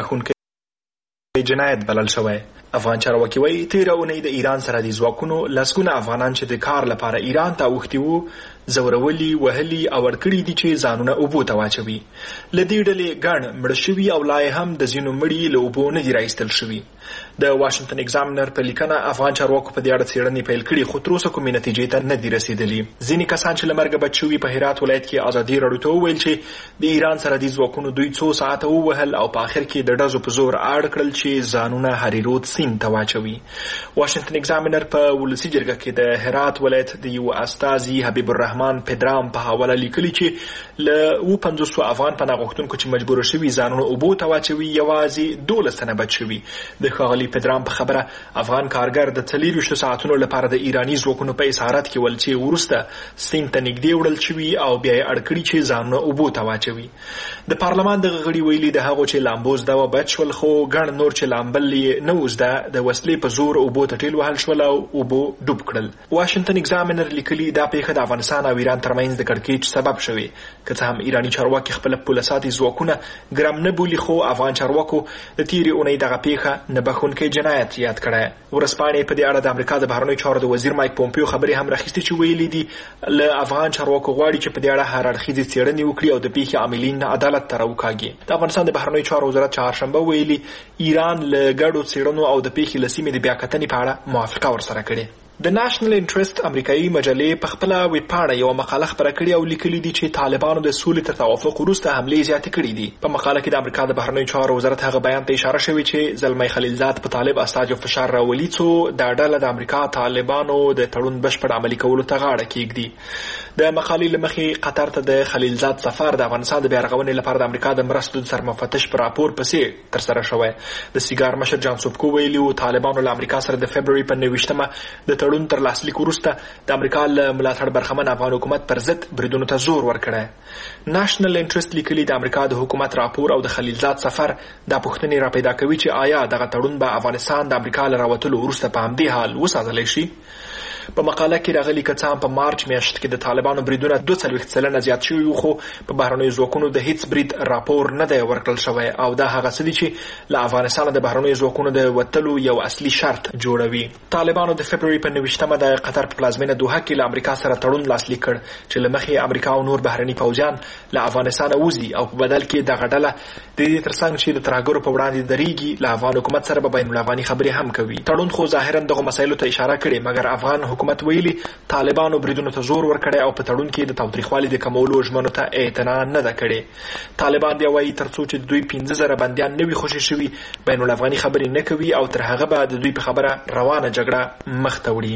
بخښونکی جنایت بلل شوی. افغان چارواکي وایي تېره اونۍ د ایران سرحدي ځواکونو لسګونه افغانان چې د کار لپاره ایران ته اوښتي وو زورولي، وهلي او ورکړي دي چې ځانونه اوبو ته واچوي. له دې ډلې ګڼ مړه شوي او لا یې هم د ځینو مړي له اوبو نه دي راایستل شوي. د واشنگټن ایگزامینر په لیکنه افغان چارواکو په دې اړه څېړنې پیل کړي خو تر اوسه کومې نتیجې ته نه دي رسېدلي. ځینې کسان چې له مرګه بچ شوي په هرات ولایت کې ازادي راډیو ته وویل چې د ایران سرحدي ځواکونو دوی څو ساعته ووهل او په آخر کې د ډزو په زور اړ کړل چې ځانونه هریرود سیند ته واچوي. واشنگټن ایگزامینر په ولسي جرګه کې د هرات ولایت د یو استازي حبیب الرحمن پدرام په حواله لیکلي چې له اووه پنځوسو افغان پناه غوښتونکو چې مجبور شوي ځانونه اوبو ته واچوي یوازې دولس تنه بچ شوي. د ښاغلي پدرام په خبره افغان کارګر د څلېرویشتو ساعتونو لپاره د ایراني ځواکونو په اسارت کې ول چې وروسته سیند ته نږدې وړل شوي او بیا یې اړ کړي چې ځانونه اوبو ته واچوي. د پارلمان دغه غړي ویلي د هغو چې لامبو زده وه بچ شول خو ګڼ نور چې لامبل یې نه و زده د وسلې په زور اوبو ته ټیل وهل شول او اوبو ډوب کړل. واشنګټن ایگزامینر لیکلي دا پیښه د افغانستان او ایران ترمنځ د کړکېچ سبب شوی. که څه هم ایراني چارواکي خپل پولساتي ځواکونه ګرم نه بولي خو افغان چارواکو د تېرې اونۍ دغه پیښه نه بخښونکی جنایت یاد کړی. ورځپاڼې په دې اړه د امریکا د بهرنیو چارو د وزیر مایک پومپیو خبرې هم راخیستې چې ویلي دي له افغان چارواکو غواړي چې په دې اړه هر اړخیزې څېړنې وکړي او د پیښې عاملین عدالت ته راوکاږي. د افغانستان د بهرنیو چارو وزارت چهارشنبه ویلي ایران له ګډو څېړنو او د پیښې له سیمې د بیاکتنې په اړه موافقه ورسره کړې. د ناشنل انټرست امریکایي مجلې په خپله ویبپاڼه یوه مقاله خپره کړې او لیکلي دي چې طالبانو د سولې تر توافق وروسته حملې زیاتې کړي دي. په مقاله کې د امریکا د بهرنیو چارو وزارت هغه بیان ته اشاره شوې چې زلمی خلیلزاد په طالب استازو فشار راولي څو دا ډله د امریکا طالبانو د تړون بشپړ عملي کولو ته غاړه کېږدي. د مقالې له مخې قطر ته د خلیلزاد سفر د افغانستان د بیارغونې لپاره د امریکا د مرستو د سرمفتش په راپور پسې ترسره شوی. د سیګار مشر جان سوبکو ویلي و طالبانو له امریکا سره د فبروري په نویشتمه د تړون تر لاسلیک وروسته د امریکا له ملاتړ برخمن افغان حکومت پر ضد بریدونو ته زور ورکړی. ناشنل انټرست لیکلي د امریکا د حکومت راپور او د خلیلزاد سفر دا پوښتنې راپیدا کوي چې آیا دغه تړون به افغانستان د امریکا له راوتلو وروسته په همدې حال وساتلی شي. په مقاله کې راغلي که څه هم په مارچ میاشت کې د طالبانو بریدونه دوه څلوېښت سلنه زیات شوي وو خو په بهرنیو ځواکونو د هیڅ برید راپور نه دی ورکړل شوی او دا هغه څه دي چې له افغانستانه د بهرنیو ځواکونو د وتلو یو اصلي شرط جوړوي. طالبانو د فبروري په ویشتمه د قطر په پلازمینه دوحه کې له امریکا سره تړون لاسلیک کړ چې له مخې امریکا او نور بهرني پوځیان له افغانستانه وځي او په بدل کې دغه ډله د دې ترڅنګ چې د ترهګرو په وړاندې درېږي له افغان حکومت سره به بین الافغاني خبرې هم کوي. تړون خو ظاهرا دغه مسایلو ته اشاره کړې، مګر افغان حکومت ویلي طالبانو بریدونو ته زور ورکړی او په تړون کې د تاوتریخوالي د کمولو ژمنو ته اعتنا نه ده کړې. طالبان بیا وایي تر څو چې دوی پنځه زره بندیان نه وي خوشي شوي بین الافغاني خبرې نه کوي او تر هغه به د دوی په خبره روانه جګړه مخ ته وړي.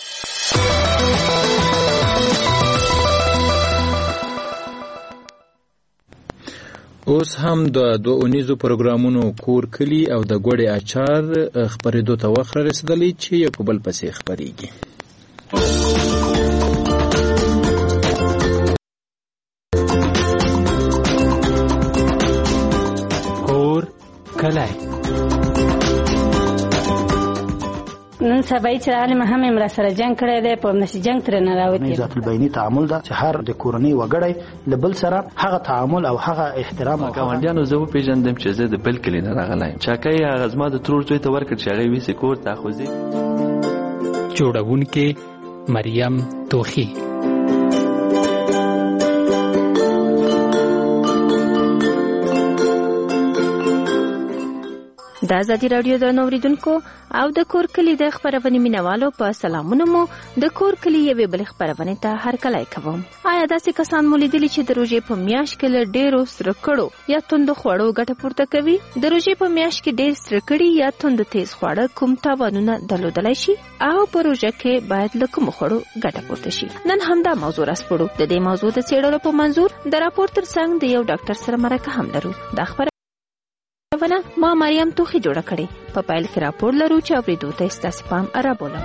اوس هم د دوه اونیزو پروګرامونو کور کلی او د ګوړې اچار خپرېدو ته وخت رسېدلی چې یو په بل پسې خپرېږي. کور کلی نن سبا چې عالم هم امر سره جنگ کړی دی په نشي جنگ تر نه راوتی. ذات البینی تعامل دا چې هر د کورنۍ وګړی لبل سره هغه تعامل او هغه احترام او ګاونډیانو زه پیژندم چې زه د بل کلی نه راغلی چاکای هغه زما د ترور زوی ته ورکړ چې هغه ویسې کور ته خوځي. جوړونکې مریم توخی. د ازادي راډیو د نوریدونکو او د کور کلی د خبرونې مینوالو په سلامونه مو د کور کلی یوې بلې خبرونې ته هرکلی کوم. آیا داسې کسان مو لیدلي چې د روژې په میاشت کې له ډېرو سره کړو یا توندو خوړو ګټه پورته کوي؟ د روژې په میاشت کې ډېر سره کړي یا توند تیز خواړه کوم تاوانونه درلودلی شي او په روژه کې باید له کومو خوړو ګټه پورته شي؟ نن همدا موضوع راسپړو. د دې موضوع د څېړلو په منظور د راپور ترڅنګ د یو ډاکټر سره مرکه هم لرو. دا خبره ما مریم توخی جوړه کړې. په پایل کې راپور لرو چې اورېدو ته ستاسو پام را بولم.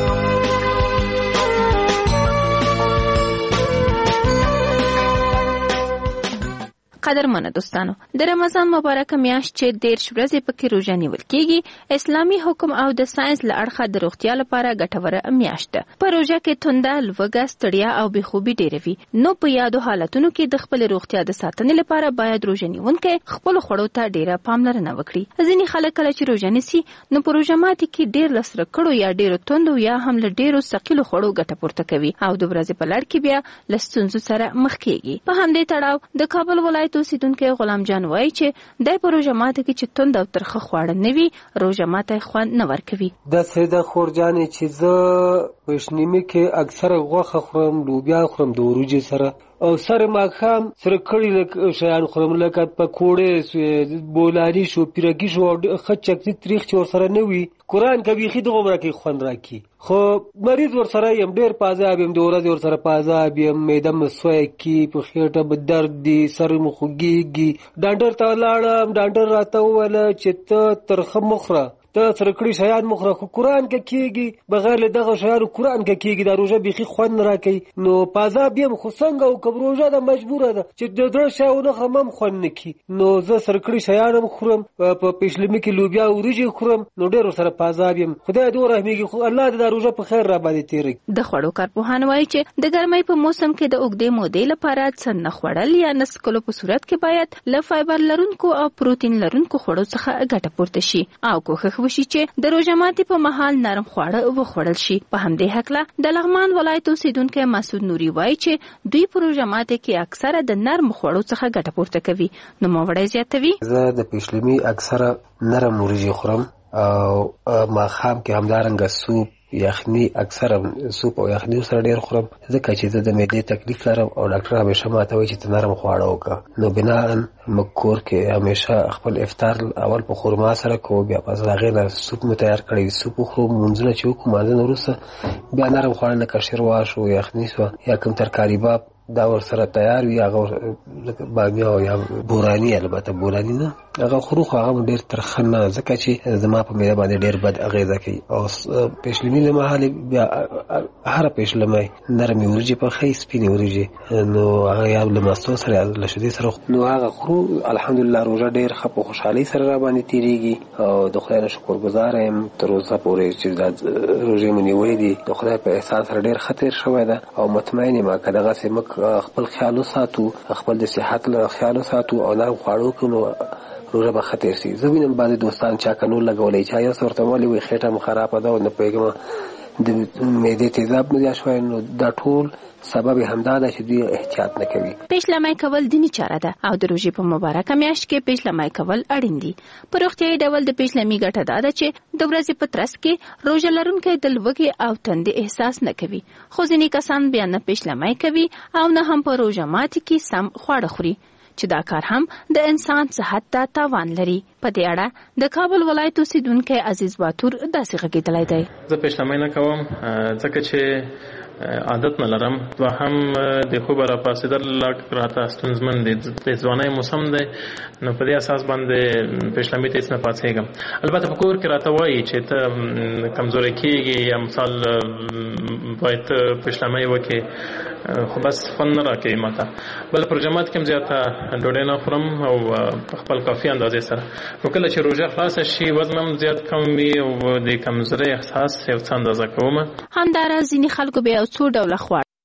قدرمنه دوستانو، د رمضان مبارکه میاشت چې دېرش ورځې پکې روژه نیول کېږي اسلامي حکم او د ساينس له اړخه د روغتیا لپاره ګټوره میاشت ده. په روژه کې تنده، لوږه، ستړیا او بېخوبي ډېره وي. نو په یادو حالتونو کې د خپل روغتیا د ساتنې لپاره باید روژه نیونکی خپل خوړو ته ډېره پاملرنه وکړي. ځینې خلک کله چې روژه نیسي نو په روژه ماتي کې ډېر له سره کړو یا ډېرو توندو یا هم له ډېرو ثقیلو خوړو ګټه پورته کوي او د ورځې په لړ کې بیا له ستونزو سره مخ کېږي. په همدې تړاو د کابل ولایت اوسیدونکی غلام جان وایي چې د په روژه ماته کې چې توند او ترخه خواړه نه وي روژه ماته خوند نه ورکوي. د سیده خورجانې چې زه په شنیمه کې اکثره غوښه خورم، لوبیا خورم د وریجې سره او سره ماښام سره کړي شیان خورم لکه پکوړې، بولاني شو، پیرګي شو او ښه چکني تریخ چې ورسره نه وي. قرآن که بیخي دغه عمره کې خوند راکړي. خو مریض ورسره یم، ډېر پازاب یم، د ورځې ورسره پازاب یم، معده مې سوی کي، په خېټه به درد دي، سر مې خوږېږي. ډاکټر ته ولاړم، ډاکټر راته وویله چې ته ترخه مه خوره، ته سره کړي شیان مه خوره. خو قرآن که کېږي بغیر له دغه شیانو قرآن که کېږي دا روژه بیخي خوند نه راکوي. نو پازاب یم خو څنګه وکړم؟ روژه ده مجبوره ده چې د زړه شی ونه خورم هم خوند نه کي. نو زه سره کړي شیان هم خورم، په پیشلمي کې لوبیا وریجې خورم، نو ډېر ورسره پازاب یم. خدای دې ورحمېږي، خو الله دې دا روژه په خیر را باندې تېره کړي. د خوړو کارپوهان وایي چې د ګرمۍ په موسم کې د اوږدې مودې لپاره څه نه خوړل یا نه څښلو په صورت کې باید له فایبر لرونکو او پروتین لرونکو خوړو څخه ګټه پورته شي او کوښښ وشي چې د روژه ماتي په مهال نرم خواړه وخوړل شي. په همدې هکله د لغمان ولایت اوسیدونکی مسعود نوري وایي چې دوی په روژه ماتي کې اکثره د نرم خوړو څخه ګټه پورته کوي. نو موړی زیاتوي. زه د پیشلمي اکثره نرم وریجې خورم او ماښام کې همدارنګه سوپ، یخني، اکثره سوپ او یخني سره ډېر خورم ځکه چې زه د معدې تکلیف لرم او ډاکټر همیشه ماته وایي چې ته نرم خواړه وکړه. نو بناً موږ کور کې همیشه خپل افطار اول په خرما سره کوو، بیا پس هغې نه سوپ مې تیار کړی، سوپ وخورو، لمونځونه چې وکړو، لمانځه نه وروسته بیا نرم خواړه لکه شوروا شو، یخني شوه یا کوم ترکاري باب دا ورسره تیار وي، هغه بامیه یا بوراني، البته بوراني نه هغه خورو، خو هغه ډېر ترخه نه ځکه چې زما په معده باندې ډېر بد اغېزه کوي. او پیشلمي له مهالې بیا هره پیشلمۍ نرمې وریجې پخوي، سپینې وریجې، نو هغه یا له مستو سره یا له شیدې سره نو هغه خورو. الحمدلله روژه ډېر ښه په خوشحالۍ سره را باندې تېرېږي او د خدای نه شکرګزاره یم تر اوسه پورې چې دا روژې مو نیولې دي. د خدای په احسان سره ډېر ښه تېر شوی ده او مطمئن یم که دغسې موږ خپل خیال وساتو، خپل د صحت له خیال وساتو او نرم خواړه وکړو نو روژه به ښه تېر شي. زه وینم بعضې دوستان چا که نور لګولی، چا یو څه ورته ویلي وي خېټه مو خرابه ده او نه پوهېږم د معدې تیزاب نه شوی، نو دا ټول سبب همدا ده چې دوی احتیاط نه کوي. پیشلمۍ کول دیني چاره ده او د روژې په مبارکه میاشت کې پیشلمۍ کول اړین دي. په روغتیایي ډول د پیشلمۍ ګټه دا ده چې د ورځې په ترڅ کې روژه لرونکی د لوږې او تندې احساس نه کوي، خو ځینې کسان بیا نه پیشلمۍ کوي او نه هم په روژه ماتي کې سم خواړه خوري، چې دا کار هم د انسان صحت ته تاوان لري. په دې اړه د کابل ولایت اوسیدونکی عزیز باتور داسې غږېدلی دی. زه پیشلمۍ نه کوم ځکه چې عادت نه لرم، دوهم د خوبه را پاڅېدل لږ راته ستونزمن دي. د ځوانۍ موسم دی، نو په دې اساس باندې پیشلمۍ ته هېڅ نه پاڅېږم. البته په کور کې راته وایي چې ته کمزوری کېږي یا مثال باید پیشلمۍ وکړې، خو بس خوند نه راکوي ماته. بله په روژه ماتي کې هم زیاته ډوډۍ نه خورم او په خپل کافي اندازې سره. نو کله چې روژه خلاصه شي وزن هم زیات کم وي او د کمزورۍ احساس یو څه اندازه کوم. همداراز ځینې خلکو بیا یو څو ډوله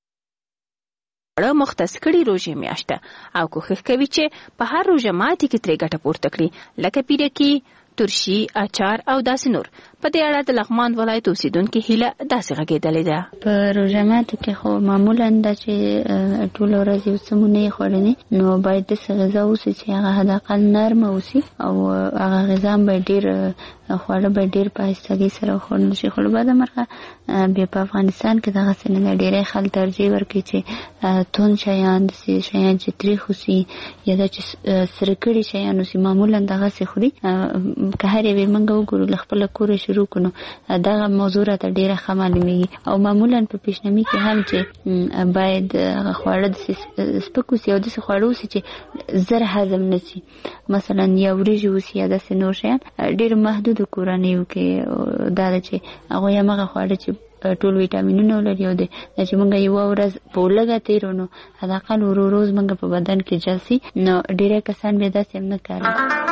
خواړه مختص کړي روژې میاشته او کوښښ کوي چې په هر روژه ماتي کې ترې ګټه پورته کړي، لکه پیرکي، ترشي، اچار او داسې نور. په دې اړه د لغمان ولایت اوسیدونکې هیله داسې غږېدلې ده. په روژه ماتي کې خو معمولا دا چې ټوله ورځ یو څه مو نه یې خوړلې، نو باید داسې غذا اوسي چې هغه حداقل نرمه اوسي او هغه غذا هم باید ډېر خواړه باید ډېر په آهستګۍ سره وخوړل شي. خو له بده مرغه بیا په افغانستان کې دغسې نه ده. ډېری خلک ترجیح ورکوي چې توند شیان، داسې شیان چې تریخ اوسي یا دا چې سره کړي شیان اوسي معمولا دغسې خوري. که هر یوې موږ وګورو له خپله کوره شروع کړو، دغه موضوع راته ډېره ښه معلومېږي. او معمولا په پیشنمي کې هم چې باید هغه خواړه داسې سپک اوسي او داسې خواړه اوسي چې زر هضم نه شي، مثلا یا وریژې اوسي یا داسې نور شیان. ډېر محدودو کورنیو کې دا ده چې هغوی همغه خواړه چې ټول ویټامینونه ولري او چې موږ یوه ورځ په لږه تېرو نو حداقل ورو روز موږ په بدن کې جذب شي، نو ډېری کسان بیا داسې هم نه کوي.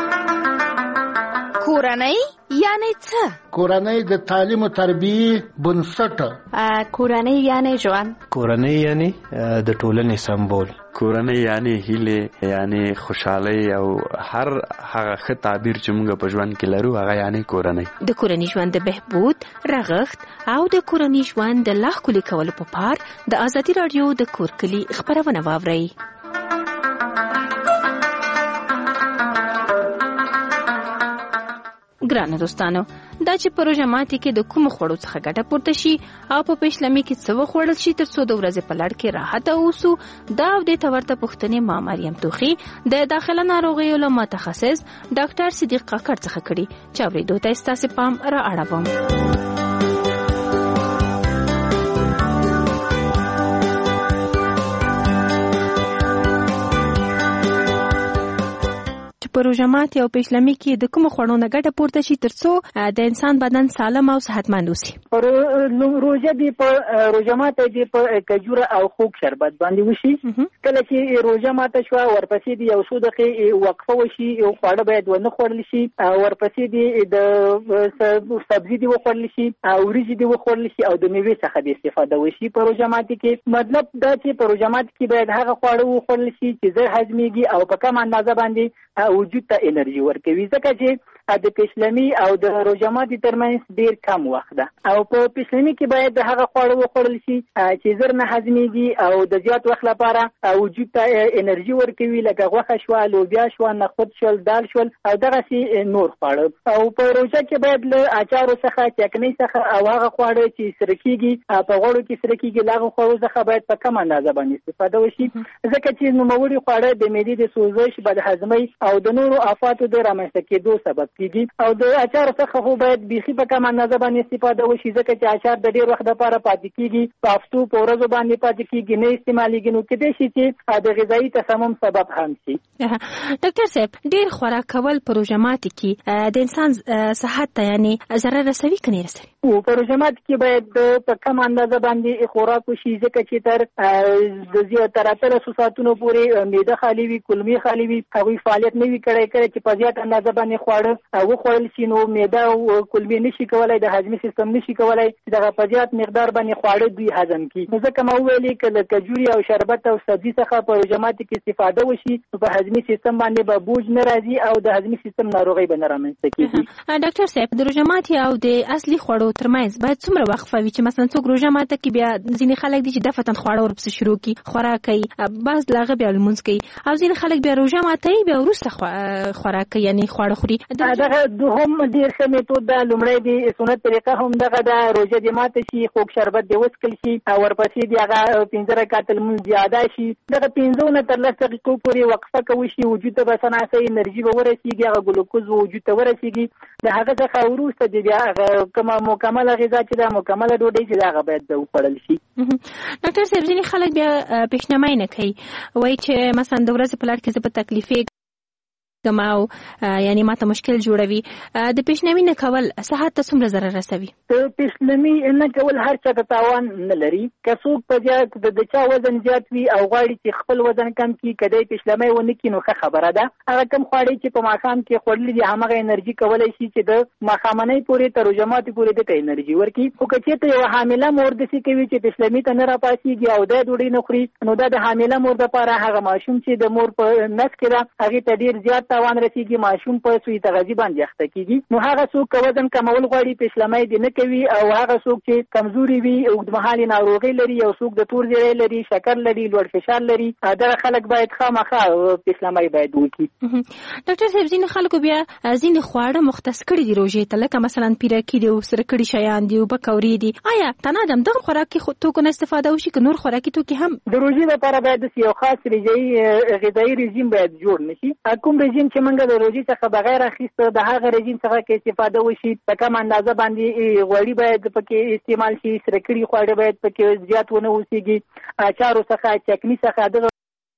کورنۍ یعنی څه؟ کورنۍ د تعلیم او تربیې بنسټ. کورنۍ یعنی ژوند. کورنۍ یعنی د ټولنې سمبول. کورنۍ یعنی هیله، یعنی خوشحالي او هر هغه ښه تعبیر چې موږ په ژوند کې لرو هغه یعنی کورنۍ. د کورنۍ ژوند د بهبود، رغښت او د کورنۍ ژوند د لا ښکلي کولو په پار د ازادي راډیو د کور کلي خپرونه واورئ. ګرانو دوستانو، دا چې په روژه ماتي کې د کومو خوړو څخه ګټه پورته شي او په پیشلمي کې څه وخوړل شي تر څو د ورځې په لړ کې راحته اوسو، دا او دې ته ورته پوښتنې ما مریم توخي د داخله ناروغیو له متخصص ډاکټر صدیق کاکړ څخه کړي، چې اورېدو ته ستاسې پام را اړوم. په روژه ماتي او پیشلمي کې د کومو خوړو نه ګټه پورته شي تر څو د انسان بدن سالم او صحتمند اوسي؟ روژه دی په روژه ماته دی په کجوره او خوږ شربت باندې وشي. کله چې روژه ماته شوه ورپسې دی یو څو دقیقې وقفه وشي، خواړه باید ونه خوړل شي، ورپسې دی د سبزي دی وخوړل شي، وریجې دی وخوړل شي او د میوې څخه دی استفاده وشي. په روژه ماتي کې مطلب دا چې په روژه ماتي کې باید هغه خواړه وخوړل شي چې زر هضمېږي او په کم اندازه باندې وجود ته انرژي ورکوي، ځکه چې د پیشلمي او د روژه ماتي ترمنځ ډیر کم وخت ده. او په پیشلمي کې باید هغه خواړه وخوړل شي چې زر نه هضمېږي او د زیات وخت لپاره وجود ته انرژي ورکوي، لکه غوښه شوه، لوبیا شوه، نخود شول، دال شول او دغسې نور خواړه. او په روژه کې باید له اچارو څخه، چکنۍ څخه او هغه خواړه چې سره کېږي په غوړو کې سره کېږي له هغو خوړو څخه باید په کم اندازه باندې استفاده وشي، ځکه چې نوموړي خواړه د معدې د سوزش، بدهضمۍ او د نورو آفاتو د رامنځته کېدو سبب کېږي. او د اچار څخه خو باید بیخي په کم اندازه باندې استفاده وشي، ځکه چې اچار د ډېر وخت لپاره پاتې کېږي، په هفتو په ورځو باندې پاتې کېږي، نه استعمالېږي، نو کېدای شي چې د غذایي تسمم سبب هم شي. ډاکټر صاحب، ډېر خوراک کول په روژه ماتي کې د انسان صحت ته یعنی ضرر رسوي که نه رسوي؟ په روژه ماتي کې باید په کم اندازه باندې خوراک وشي، ځکه چې تر تر اتلسو ساعتونو پورې معده خالي وي، کولمې خالي وي، هغوی فعالیت نه وي کړی. کله چې په زیات اندازه باندې خواړه وخوړل شي نو معده او کولمې نشي کولی، د هضمي سیستم نشي کولی چې دغه په زیات مقدار باندې خواړه دوی هضم کړي. نو ځکه ما وویلې که له کجوري او شربت او سبزي څخه په روژه ماتي کې استفاده وشي نو په هضمي سیستم باندې به بوج نه راځي او د هضمي سیستم ناروغۍ به نه رامنځته کېږي. ډاکټر صاحب، د روژه ماتي او د اصلي خوړو خواړو ترمنځ باید څومره وقفه وي چې مثلا څوک روژه ماته کې بیا ځینې خلک دي چې دفتن خواړه ورپسې شروع کړي خوراک کوي بعض له هغه بیا لمونځ کوي او ځینې خلک بیا روژه ماتوي بیا وروسته خوراک کوي یعنې خواړه خوري. دغه دوهم ډېر ښه میتود ده. لومړی د سنت طریقه هم دغه ده، روژه دې ماته شي، خوږ شربت دې وڅښل شي او ورپسې دې هغه پنځه رکعته لمونځ دې ادا شي. دغه پنځو نه تر لس دقیقو پورې وقفه کوي شي، وجود ته به څه ناڅه انرژي به ورسېږي، هغه ګلوکوز وجود ته ورسېږي. د هغه څخه وروسته دې بیا هغه کومه مکمله غذا چې ده، مکمله ډوډۍ چې ده، هغه باید وخوړل شي. ډاکټر صاحب ځینې خلک بیا پیشنمای نه کوي، وایي چې مثلا د ورځې په لړ کې زه په تکلیفې او یعنی ماته مشکل جوړوي. د پیشنمي نه کول صحت ته څومره ضرر رسوي؟ د پیشنمي نه کول هر چا ته تاوان نه لري. که څوک په زیات د چا وزن زیات وي او غواړي چې خپل وزن کم کړي، کدی پیشنمي ونه کړي نو ښه خبره ده. هغه کم خواړي چې په ماښام کې خوړلي دي همغه انرژي کولی شي چې د ماښامنۍ پورې تر روژه ماتي پورې دته انرژي ورکړي. خو که چېرته یوه حامله مور داسې کوي چې پیشنمي ته نه راپاڅېږي او دا ډوډۍ نه خوري، نو دا د حامله مور دپاره هغه ماشوم چې د مور په نس کې ده هغې ته ډېر زیات تاوان رسېږي، ماشوم په سوی تغذیه باندې اخته کېږي. نو هغه څوک که وزن کمول غواړي پیشلمۍ دې نه کوي، او هغه څوک چې کمزوري وي، اوږدمهالې ناروغۍ لري، یو څوک د تور زیړی لري، شکر لري، لوړ فشار لري، دغه خلک باید خامخا پیشلمۍ باید وکړي. ډاکټر صاحب ځینې خلکو بیا ځینې خواړه مختص کړي دي روژې ته، لکه مثلا پیرکي دي او سره کړي شیان دي او پکورې دي. آیا تنادم دغه خوراکي توکو نه استفاده وشي که نور خوراکي توکي هم؟ د روژې لپاره باید یو خاص غذایي رژیم باید جوړ نشي. کوم رژیم چې موږ د روژې څخه بغیر اخیسته، د هغه رژیم څخه کې استفاده وشي. په کم اندازه باندې غوړي باید پکې استعمال شي، سره کړي خواړه باید پکې زیات ونه اوسېږي، اچارو څخه، چکني څخه، دغه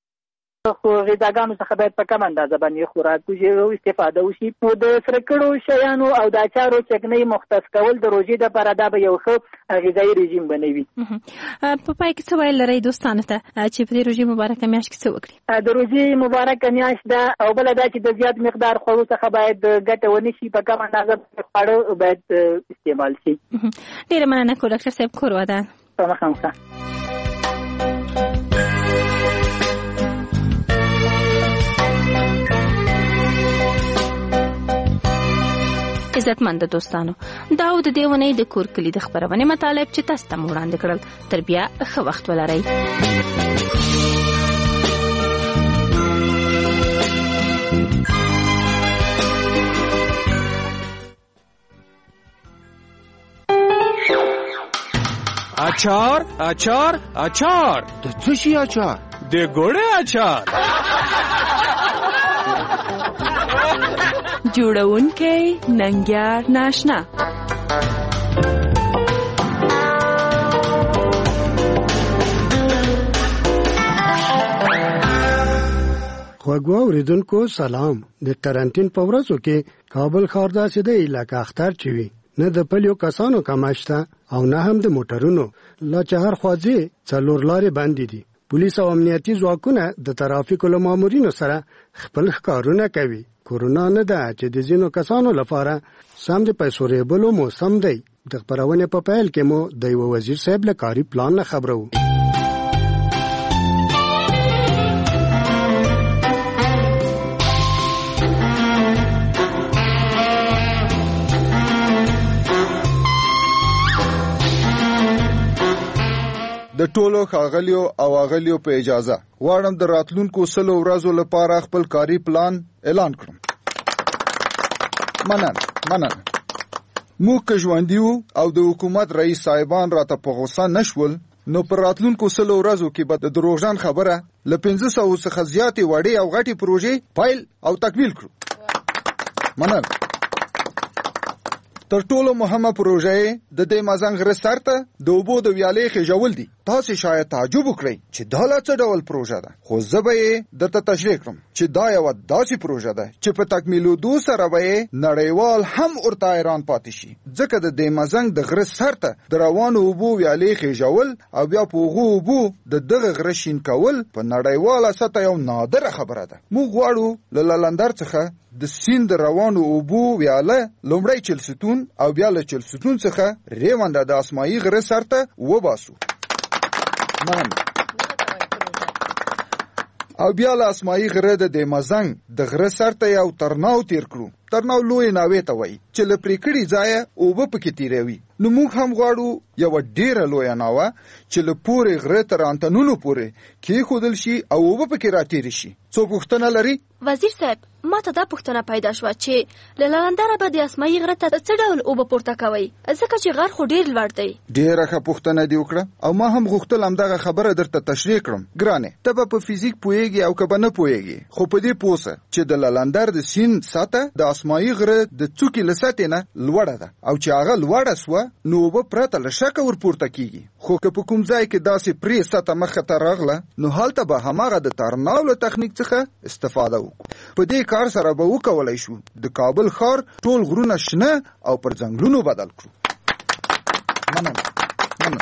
خو غذاګانو څخه باید په کم اندازه باندې خوراک استفاده وشي. نو د سره کړو شیانو او د اچارو چکنۍ مختص کول د روژې دپاره دا به یو ښه غذایي رژیم بنوي. په پای کې څه ویل لرئ دوستانو ته چې په دې روژې مبارکه میاشت کې څه وکړي؟ د روژې مبارکه میاشت ده او بله دا چې د زیات مقدار خوړو څخه باید ګټه ونه شي، په کم اندازه خواړه باید استعمال شي. ډېره مننه کو ډاکټر صاحب، کور ودان. په مخامخه عزتمند دوستانو، دا و د دې ونې د کور کلي د خپرونې مطالب چې تاسو ته مو وړاندې کړل. تر بیا ښه وخت ولرئ. اچار اچار اچار د څه شي اچار؟ د ګوړې اچار. جوړونکی ننګیار ناشنا. خوږو اوریدونکو سلام. د قرنټین په ورځو کې کابل ښار داسې دی لکه اختر چې وي، نه د پلیو کسانو کماشته او نه هم د موټرونو، لا چې هر خواځې څلور لارې بندې دي. پولیس او امنیتي ځواکونه د ترافیکو له مامورینو سره خپل ښکارونه کوي. کورونا نه ده چې د ځینو کسانو لپاره سم د پیسو ریبلو موسم دی. د خپرونې په پیل کې مو د یو وزیر صاحب له کاري پلان نه خبرو. د ټولو ښاغلیو او اغلیو په اجازه واړم د راتلونکو سلو ورځو لپاره خپل کاري پلان اعلان کړم. مننه مننه موږ که ژوندي وو او د حکومت رئیس صاحبان راته په غوسه نشول، نو پر راتلونکو سلو ورځو کې به د دروغجن خبره له پنځه سوو څخه زیاتې وړې او غټې پروژې پیل او تکمیل کړو. مننه. تر ټولو مهمه پروژه د دې مازنګ غره سر ته د اوبو د ویالې خېژول دي. تاسو شاید تعجب وکړئ چې دا لا څه ډول پروژه ده، خو زه به یې درته تشریح کړم چې دا یوه داسې پروژه ده چې په تکمیلېدو سره به یې نړیوال هم ورته حیران پاتې شي، ځکه د دې مازنګ د غره سر ته د روانو اوبو ویالې خېژول او بیا په هغو اوبو د دغه غره شین کول په نړیواله سطحه یو نادره خبره ده. موږ غواړو له لندر څخه د سیند روانو اوبو ویاله لومړی چلستون او بیا له چلستون څخه ریونده د اسماعي غره سر ته وباسو. مننه. او بیا له اسماعي غره د دیمزنګ د غره سر ته یو ترناو تیر کړو. ترناو لوی ناوې ته وایي چې له پرې کړي ځایه اوبه پکې تیروي. نو موږ هم غواړو یوه ډېره لویه ناوه چې له پورې غره تر انتنونو پورې کېښودل شي او اوبه پکې راتېرې شي. څو پوښتنه لري؟ وزیر صاحب، ما ته دا پوښتنه پیدا شوه چې له لندنه به د اسماعي غره ته څه ډول اوبه پورته کوئ، ځکه چې غر خو ډېر لوړ دی. ډېره ښه پوښتنه دې وکړه او ما هم غوښتل همدغه خبره درته تشریح کړم. ګرانې، ته به په فزیک پوهېږې او که به نه پوهېږې، خو په دې پوه سه چې د لندر د سیند سطح د اسماعي غره د څوکې له سطحې نه لوړه ده او چې هغه لوړه سوه نو اوبه پرته له شکه ورپورته کېږي. خو که په کوم ځای کې داسې پرې سطحه مخه ته راغله نو هلته به هماغه د ترناو له تخنیک څخه استفاده وکړو. په دې کار سره به وکولای شو د کابل ښار ټول غرونه شنه او پر ځنګلونو بدل کړو. منم منم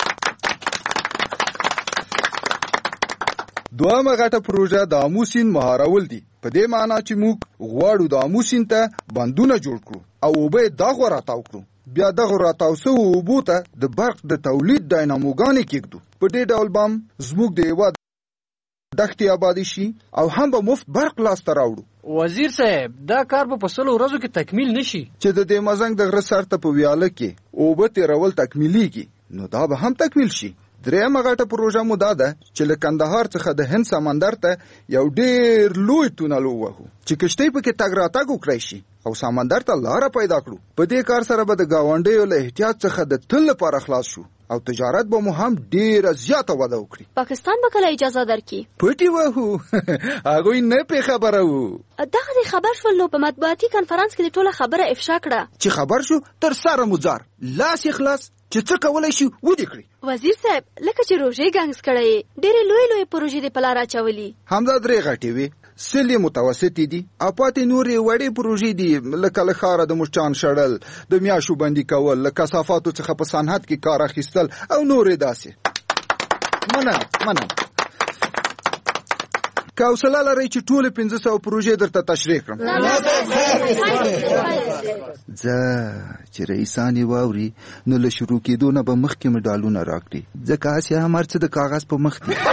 دوامه غټه پروژه د آمو سیند مهارول دي. په دې معنا چې موږ غواړو د آمو سیند ته بندونه جوړ کړو او اوبه یې دغه راتاو کړو. بیا دغه راتاو سوو اوبو ته د برق د تولید ډایناموګانې کېږدو. په دې ډول به هم زموږ د هېواد دښتې آبادي شي او هم به مفت برق لاسته راوړو. وزیر صاحب، دا کار به په سلو ورځو کې تکمیل نشي. چې د دیمزنګ د غره سر ته په ویاله کې اوبه تېرول تکمیلیږي نو دا به هم تکمیل شي. درېیمه غټه پروژه مو دا ده چې له کندهار څخه د هند سمندر ته یو ډېر لوی تونل ووهو چې کشتۍ پکې تګ راتګ وکړی شي او سمندر ته لاره پیدا کړو. په دې کار سره به د ګاونډیو له احتیاط څخه د تل لپاره خلاص شو او تجارت به مو هم ډېره زیاته وده وکړي. پاکستان به کله اجازه درکړي؟ پټې وهو هغوی نه پې خبره وو. دغه دې خبر شول نو په مطبوعاتي کنفرانس کې دې ټوله خبره افشا کړه. چې خبر شو تر سره مو ځار لاس یې خلاص چې څه کولی شي ودې کړي. وزیر صاحب، لکه چې روژې ګنګس کړی ډېرې لویې لویې پروژې دې په لار اچولي. همدا درې غټې وې، سل یې متوسطې دي او پاتې نورې وړې پروژې دي، لکه له ښاره د مچان شړل، د میاشو بندي کول، له کثافاتو څخه په صنعت کې کار اخیستل او نورې داسې. مننه مننه که حوصله لرئ چې ټولې پنځه سوه پروژې درته تشریح کړم. ځه چې رئیسان یې واوري نو له شروع کېدو نه به مخکې مډالونه راکړي، ځکه هسې هم هر څه د کاغذ په مخ دي.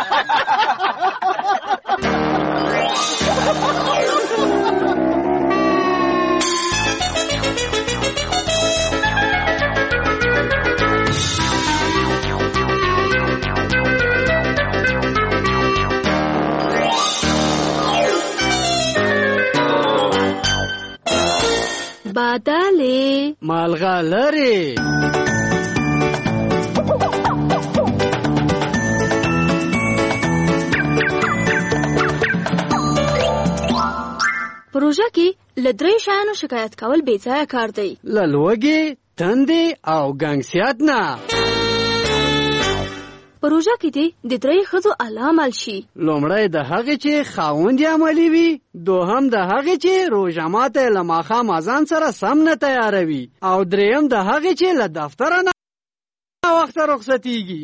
بادالې مالغلرې پروژه کې له درې شیانو شکایت کول بې ځایه کار دی. له لوږې، تندې او ګنګسیات نه. پروژه کې دې د درې ښځو علامل شي. لومړی د هغې چې خاوند یې عملي وي، دوهم د هغې چې روژه ماته له ماښام اذان سره سم نه تیاروي، او درېیم د هغې چې له دفتره نه وخته رخصتیږي.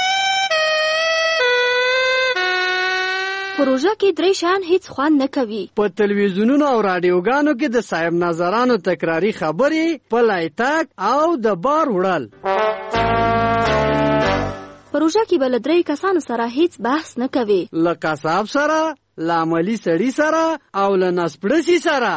پروژه کې درې شیان هیڅ خوند نه کوي. په تلویزیونونو او رادیوګانو کې د صاحب نظرانو تکراري خبرې، پلی تګ او د بار وړل. پروژه کې به له درې کسانو سره هیڅ بحث نه کوي. له قصاب سره، له عملي سړي سره او له نسپړسي سره.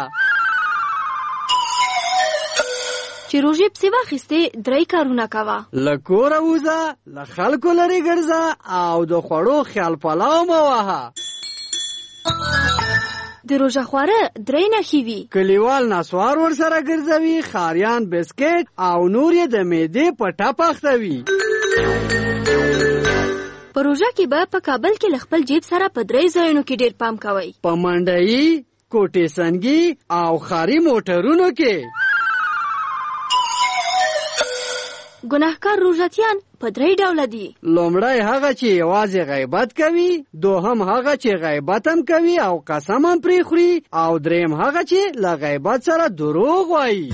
چې روژې پسې واخیستې درې کارونه کوه. له کوره وځه، له خلکو لرې ګرځه او د خوړو خیال پلاو مه وهه. د روژه خواره درې نښې وي. کلیوال نسوار ورسره ګرځوي، ښاریان بسکټ او نور یې د معدې په ټپ اخته په روژه کې به په کابل کې له خپل جیب سره په درې ځایونو کې ډېر پام کوئ. په منډیي، کوټې سنګي او ښاري موټرونو کې. ګناهکار روژتیان په درې ډوله دي. لومړی هغه چې یوازې غیبت کوي، دوهم هغه چې غیبت هم کوي او قسم هم پرې خوري، او دریم هغه چې له غیبت سره دروغ وایي.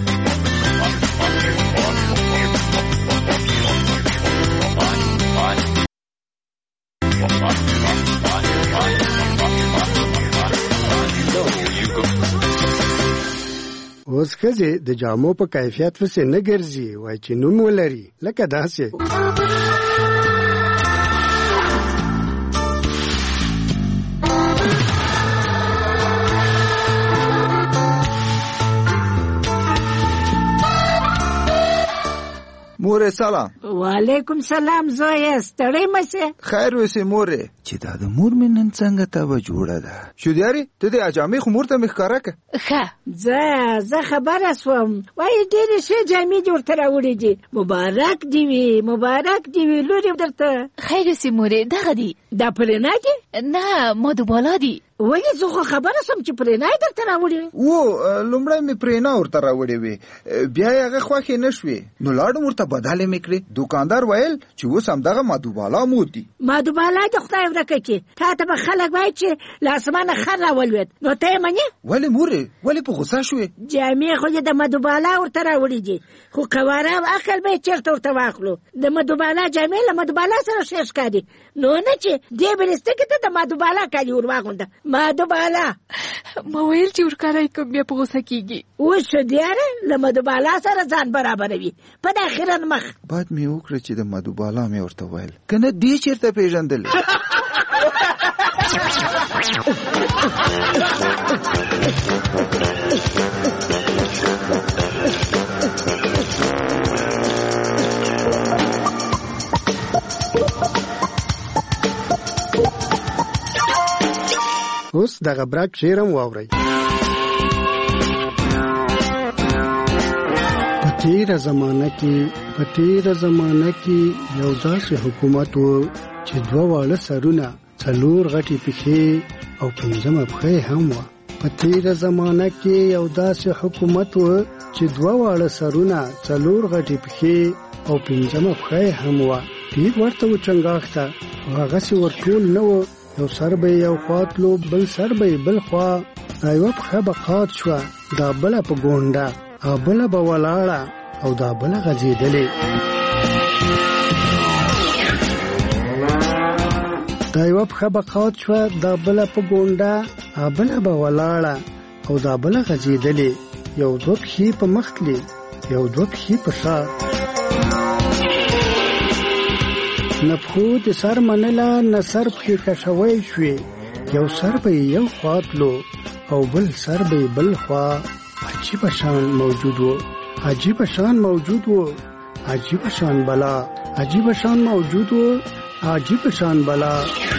اوس ښځې د جامو په کیفیت پسې نه ګرځي، وایي چې نوم ولري، لکه داسې. مور سلام. وعلیکم سلام زوی ستړی مشه. خیر وسې مور چې دا د مور مې نن څنګه ته و جوړه ده. شو دیاري ته د اجامې خو مور ته مخکاره ک. ښه زه زه خبره سوم. وای ډېرې ښې جامې جوړ ته راوړې دي. مبارک دی وي مبارک دی وي لورې درته. خیر وسې مورې دغه دي. دا پرېنا دي؟ نه مدوبالا دي. ولې زه خو خبره سوم چې پرېنا یې درته راوړې. و لومړی مې پرېنا ورته راوړې وې بیا یې هغه خوښې نه شوې نو لاړم ورته بدلې مې کړې. دوکاندار ویل چې اوس همدغه مدوبالا مود دي. مدوبالا د خدای ورکه چې تا ته به خلک وایي چې له اسمانه خر راولوېد نو ته یې منې؟ ولې مورې ولې په غوسه شوې؟ جامې خو یې د مدوبالا ورته راوړې دي خو قواره او عقل به یې چېرته ورته واخلو. د مدوبالا جامې له مدوبالا سره ښې ښکاري نو نه چې دې بلستکې ته د مدوبالا کالي ور واغونده. مدوبالا ما ویل چې ورکاره کوم بیا په غوسه کېږي. اوس شو دیاره له مدوبالا سره ځان برابروي په داخله مخ. باید مې وکړه چې د مدوبالا مې ورته ویل که نه دې چېرته پېژندلې. اوس دغه برک شعرم واورئ. په تیره زمانه کې په تیره زمانه کې یو داسې حکومت و چې دوه واړه سرونه څلور غټې پښې او پنځمه پښه هم وه. په تیره زمانه کې یو داسې حکومت و چې دوه واړه سرونه څلور غټې پښې او پنځمه پښه هم وه. ډېر ورته و چنګاښ ته او هغسې ورټول نه و. یو سر به یو خوا تلو بل سر به بل خوا. دا یوه پښه به قات شوه دا بله په ګونډه او بله به ولاړه او دا بله غځېدلې. دا یوه پښه به قات شوه دا بله په ګونډه او بله به ولاړه او دا بله غځېدلې. یو دوه پښې په مخ تلې یو دوه پښې په شا. نه پښو د سر منله نه سر پښې کشوی شوې. یو سر به یو خوا تلو او بل سر به بل خوا. عجیبه شان موجود و عجیبه شان موجود و عجیبه شان بلا عجیبه شان موجود و عجیبه شان بلا.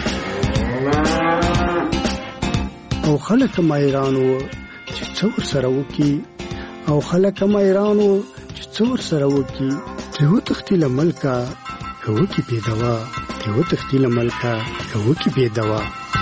او خلک مایران و چې څه ورسره وکړي او خلک مایران و چې څه ورسره وکړي. ترې وتښتي له ملکه که وکړي بې دوا ترې وتښتي له ملکه که وکړي بې دوا.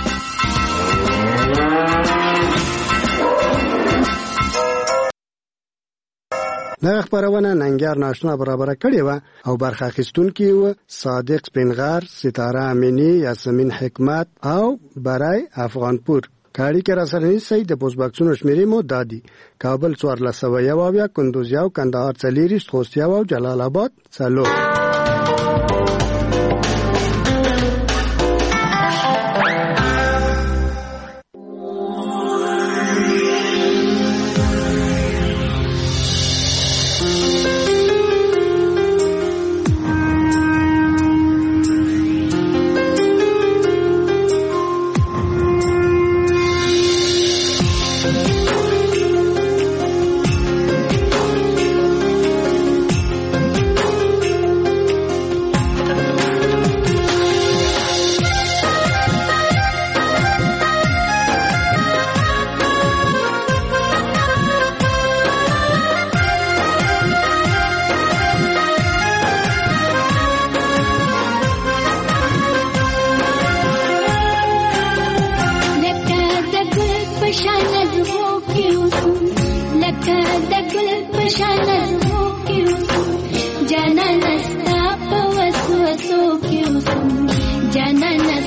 دغه خپرونه ننګیار ناشنا برابره کړې وه او برخه اخیستونکي وو صادق سپینغر، ستاره امینی، یاسمین حکمت او برای افغانپور. کاړي کې را سره نیسئ. د پوسټباکسونو شمېرې مو دا دي: کابل څوارلس سوه یو اویا، کندوز یو، کندهار څلېرویشت، خوست یو او جلال آباد څلور. Jana nasta pa wasu wasu ki usum, jana nasta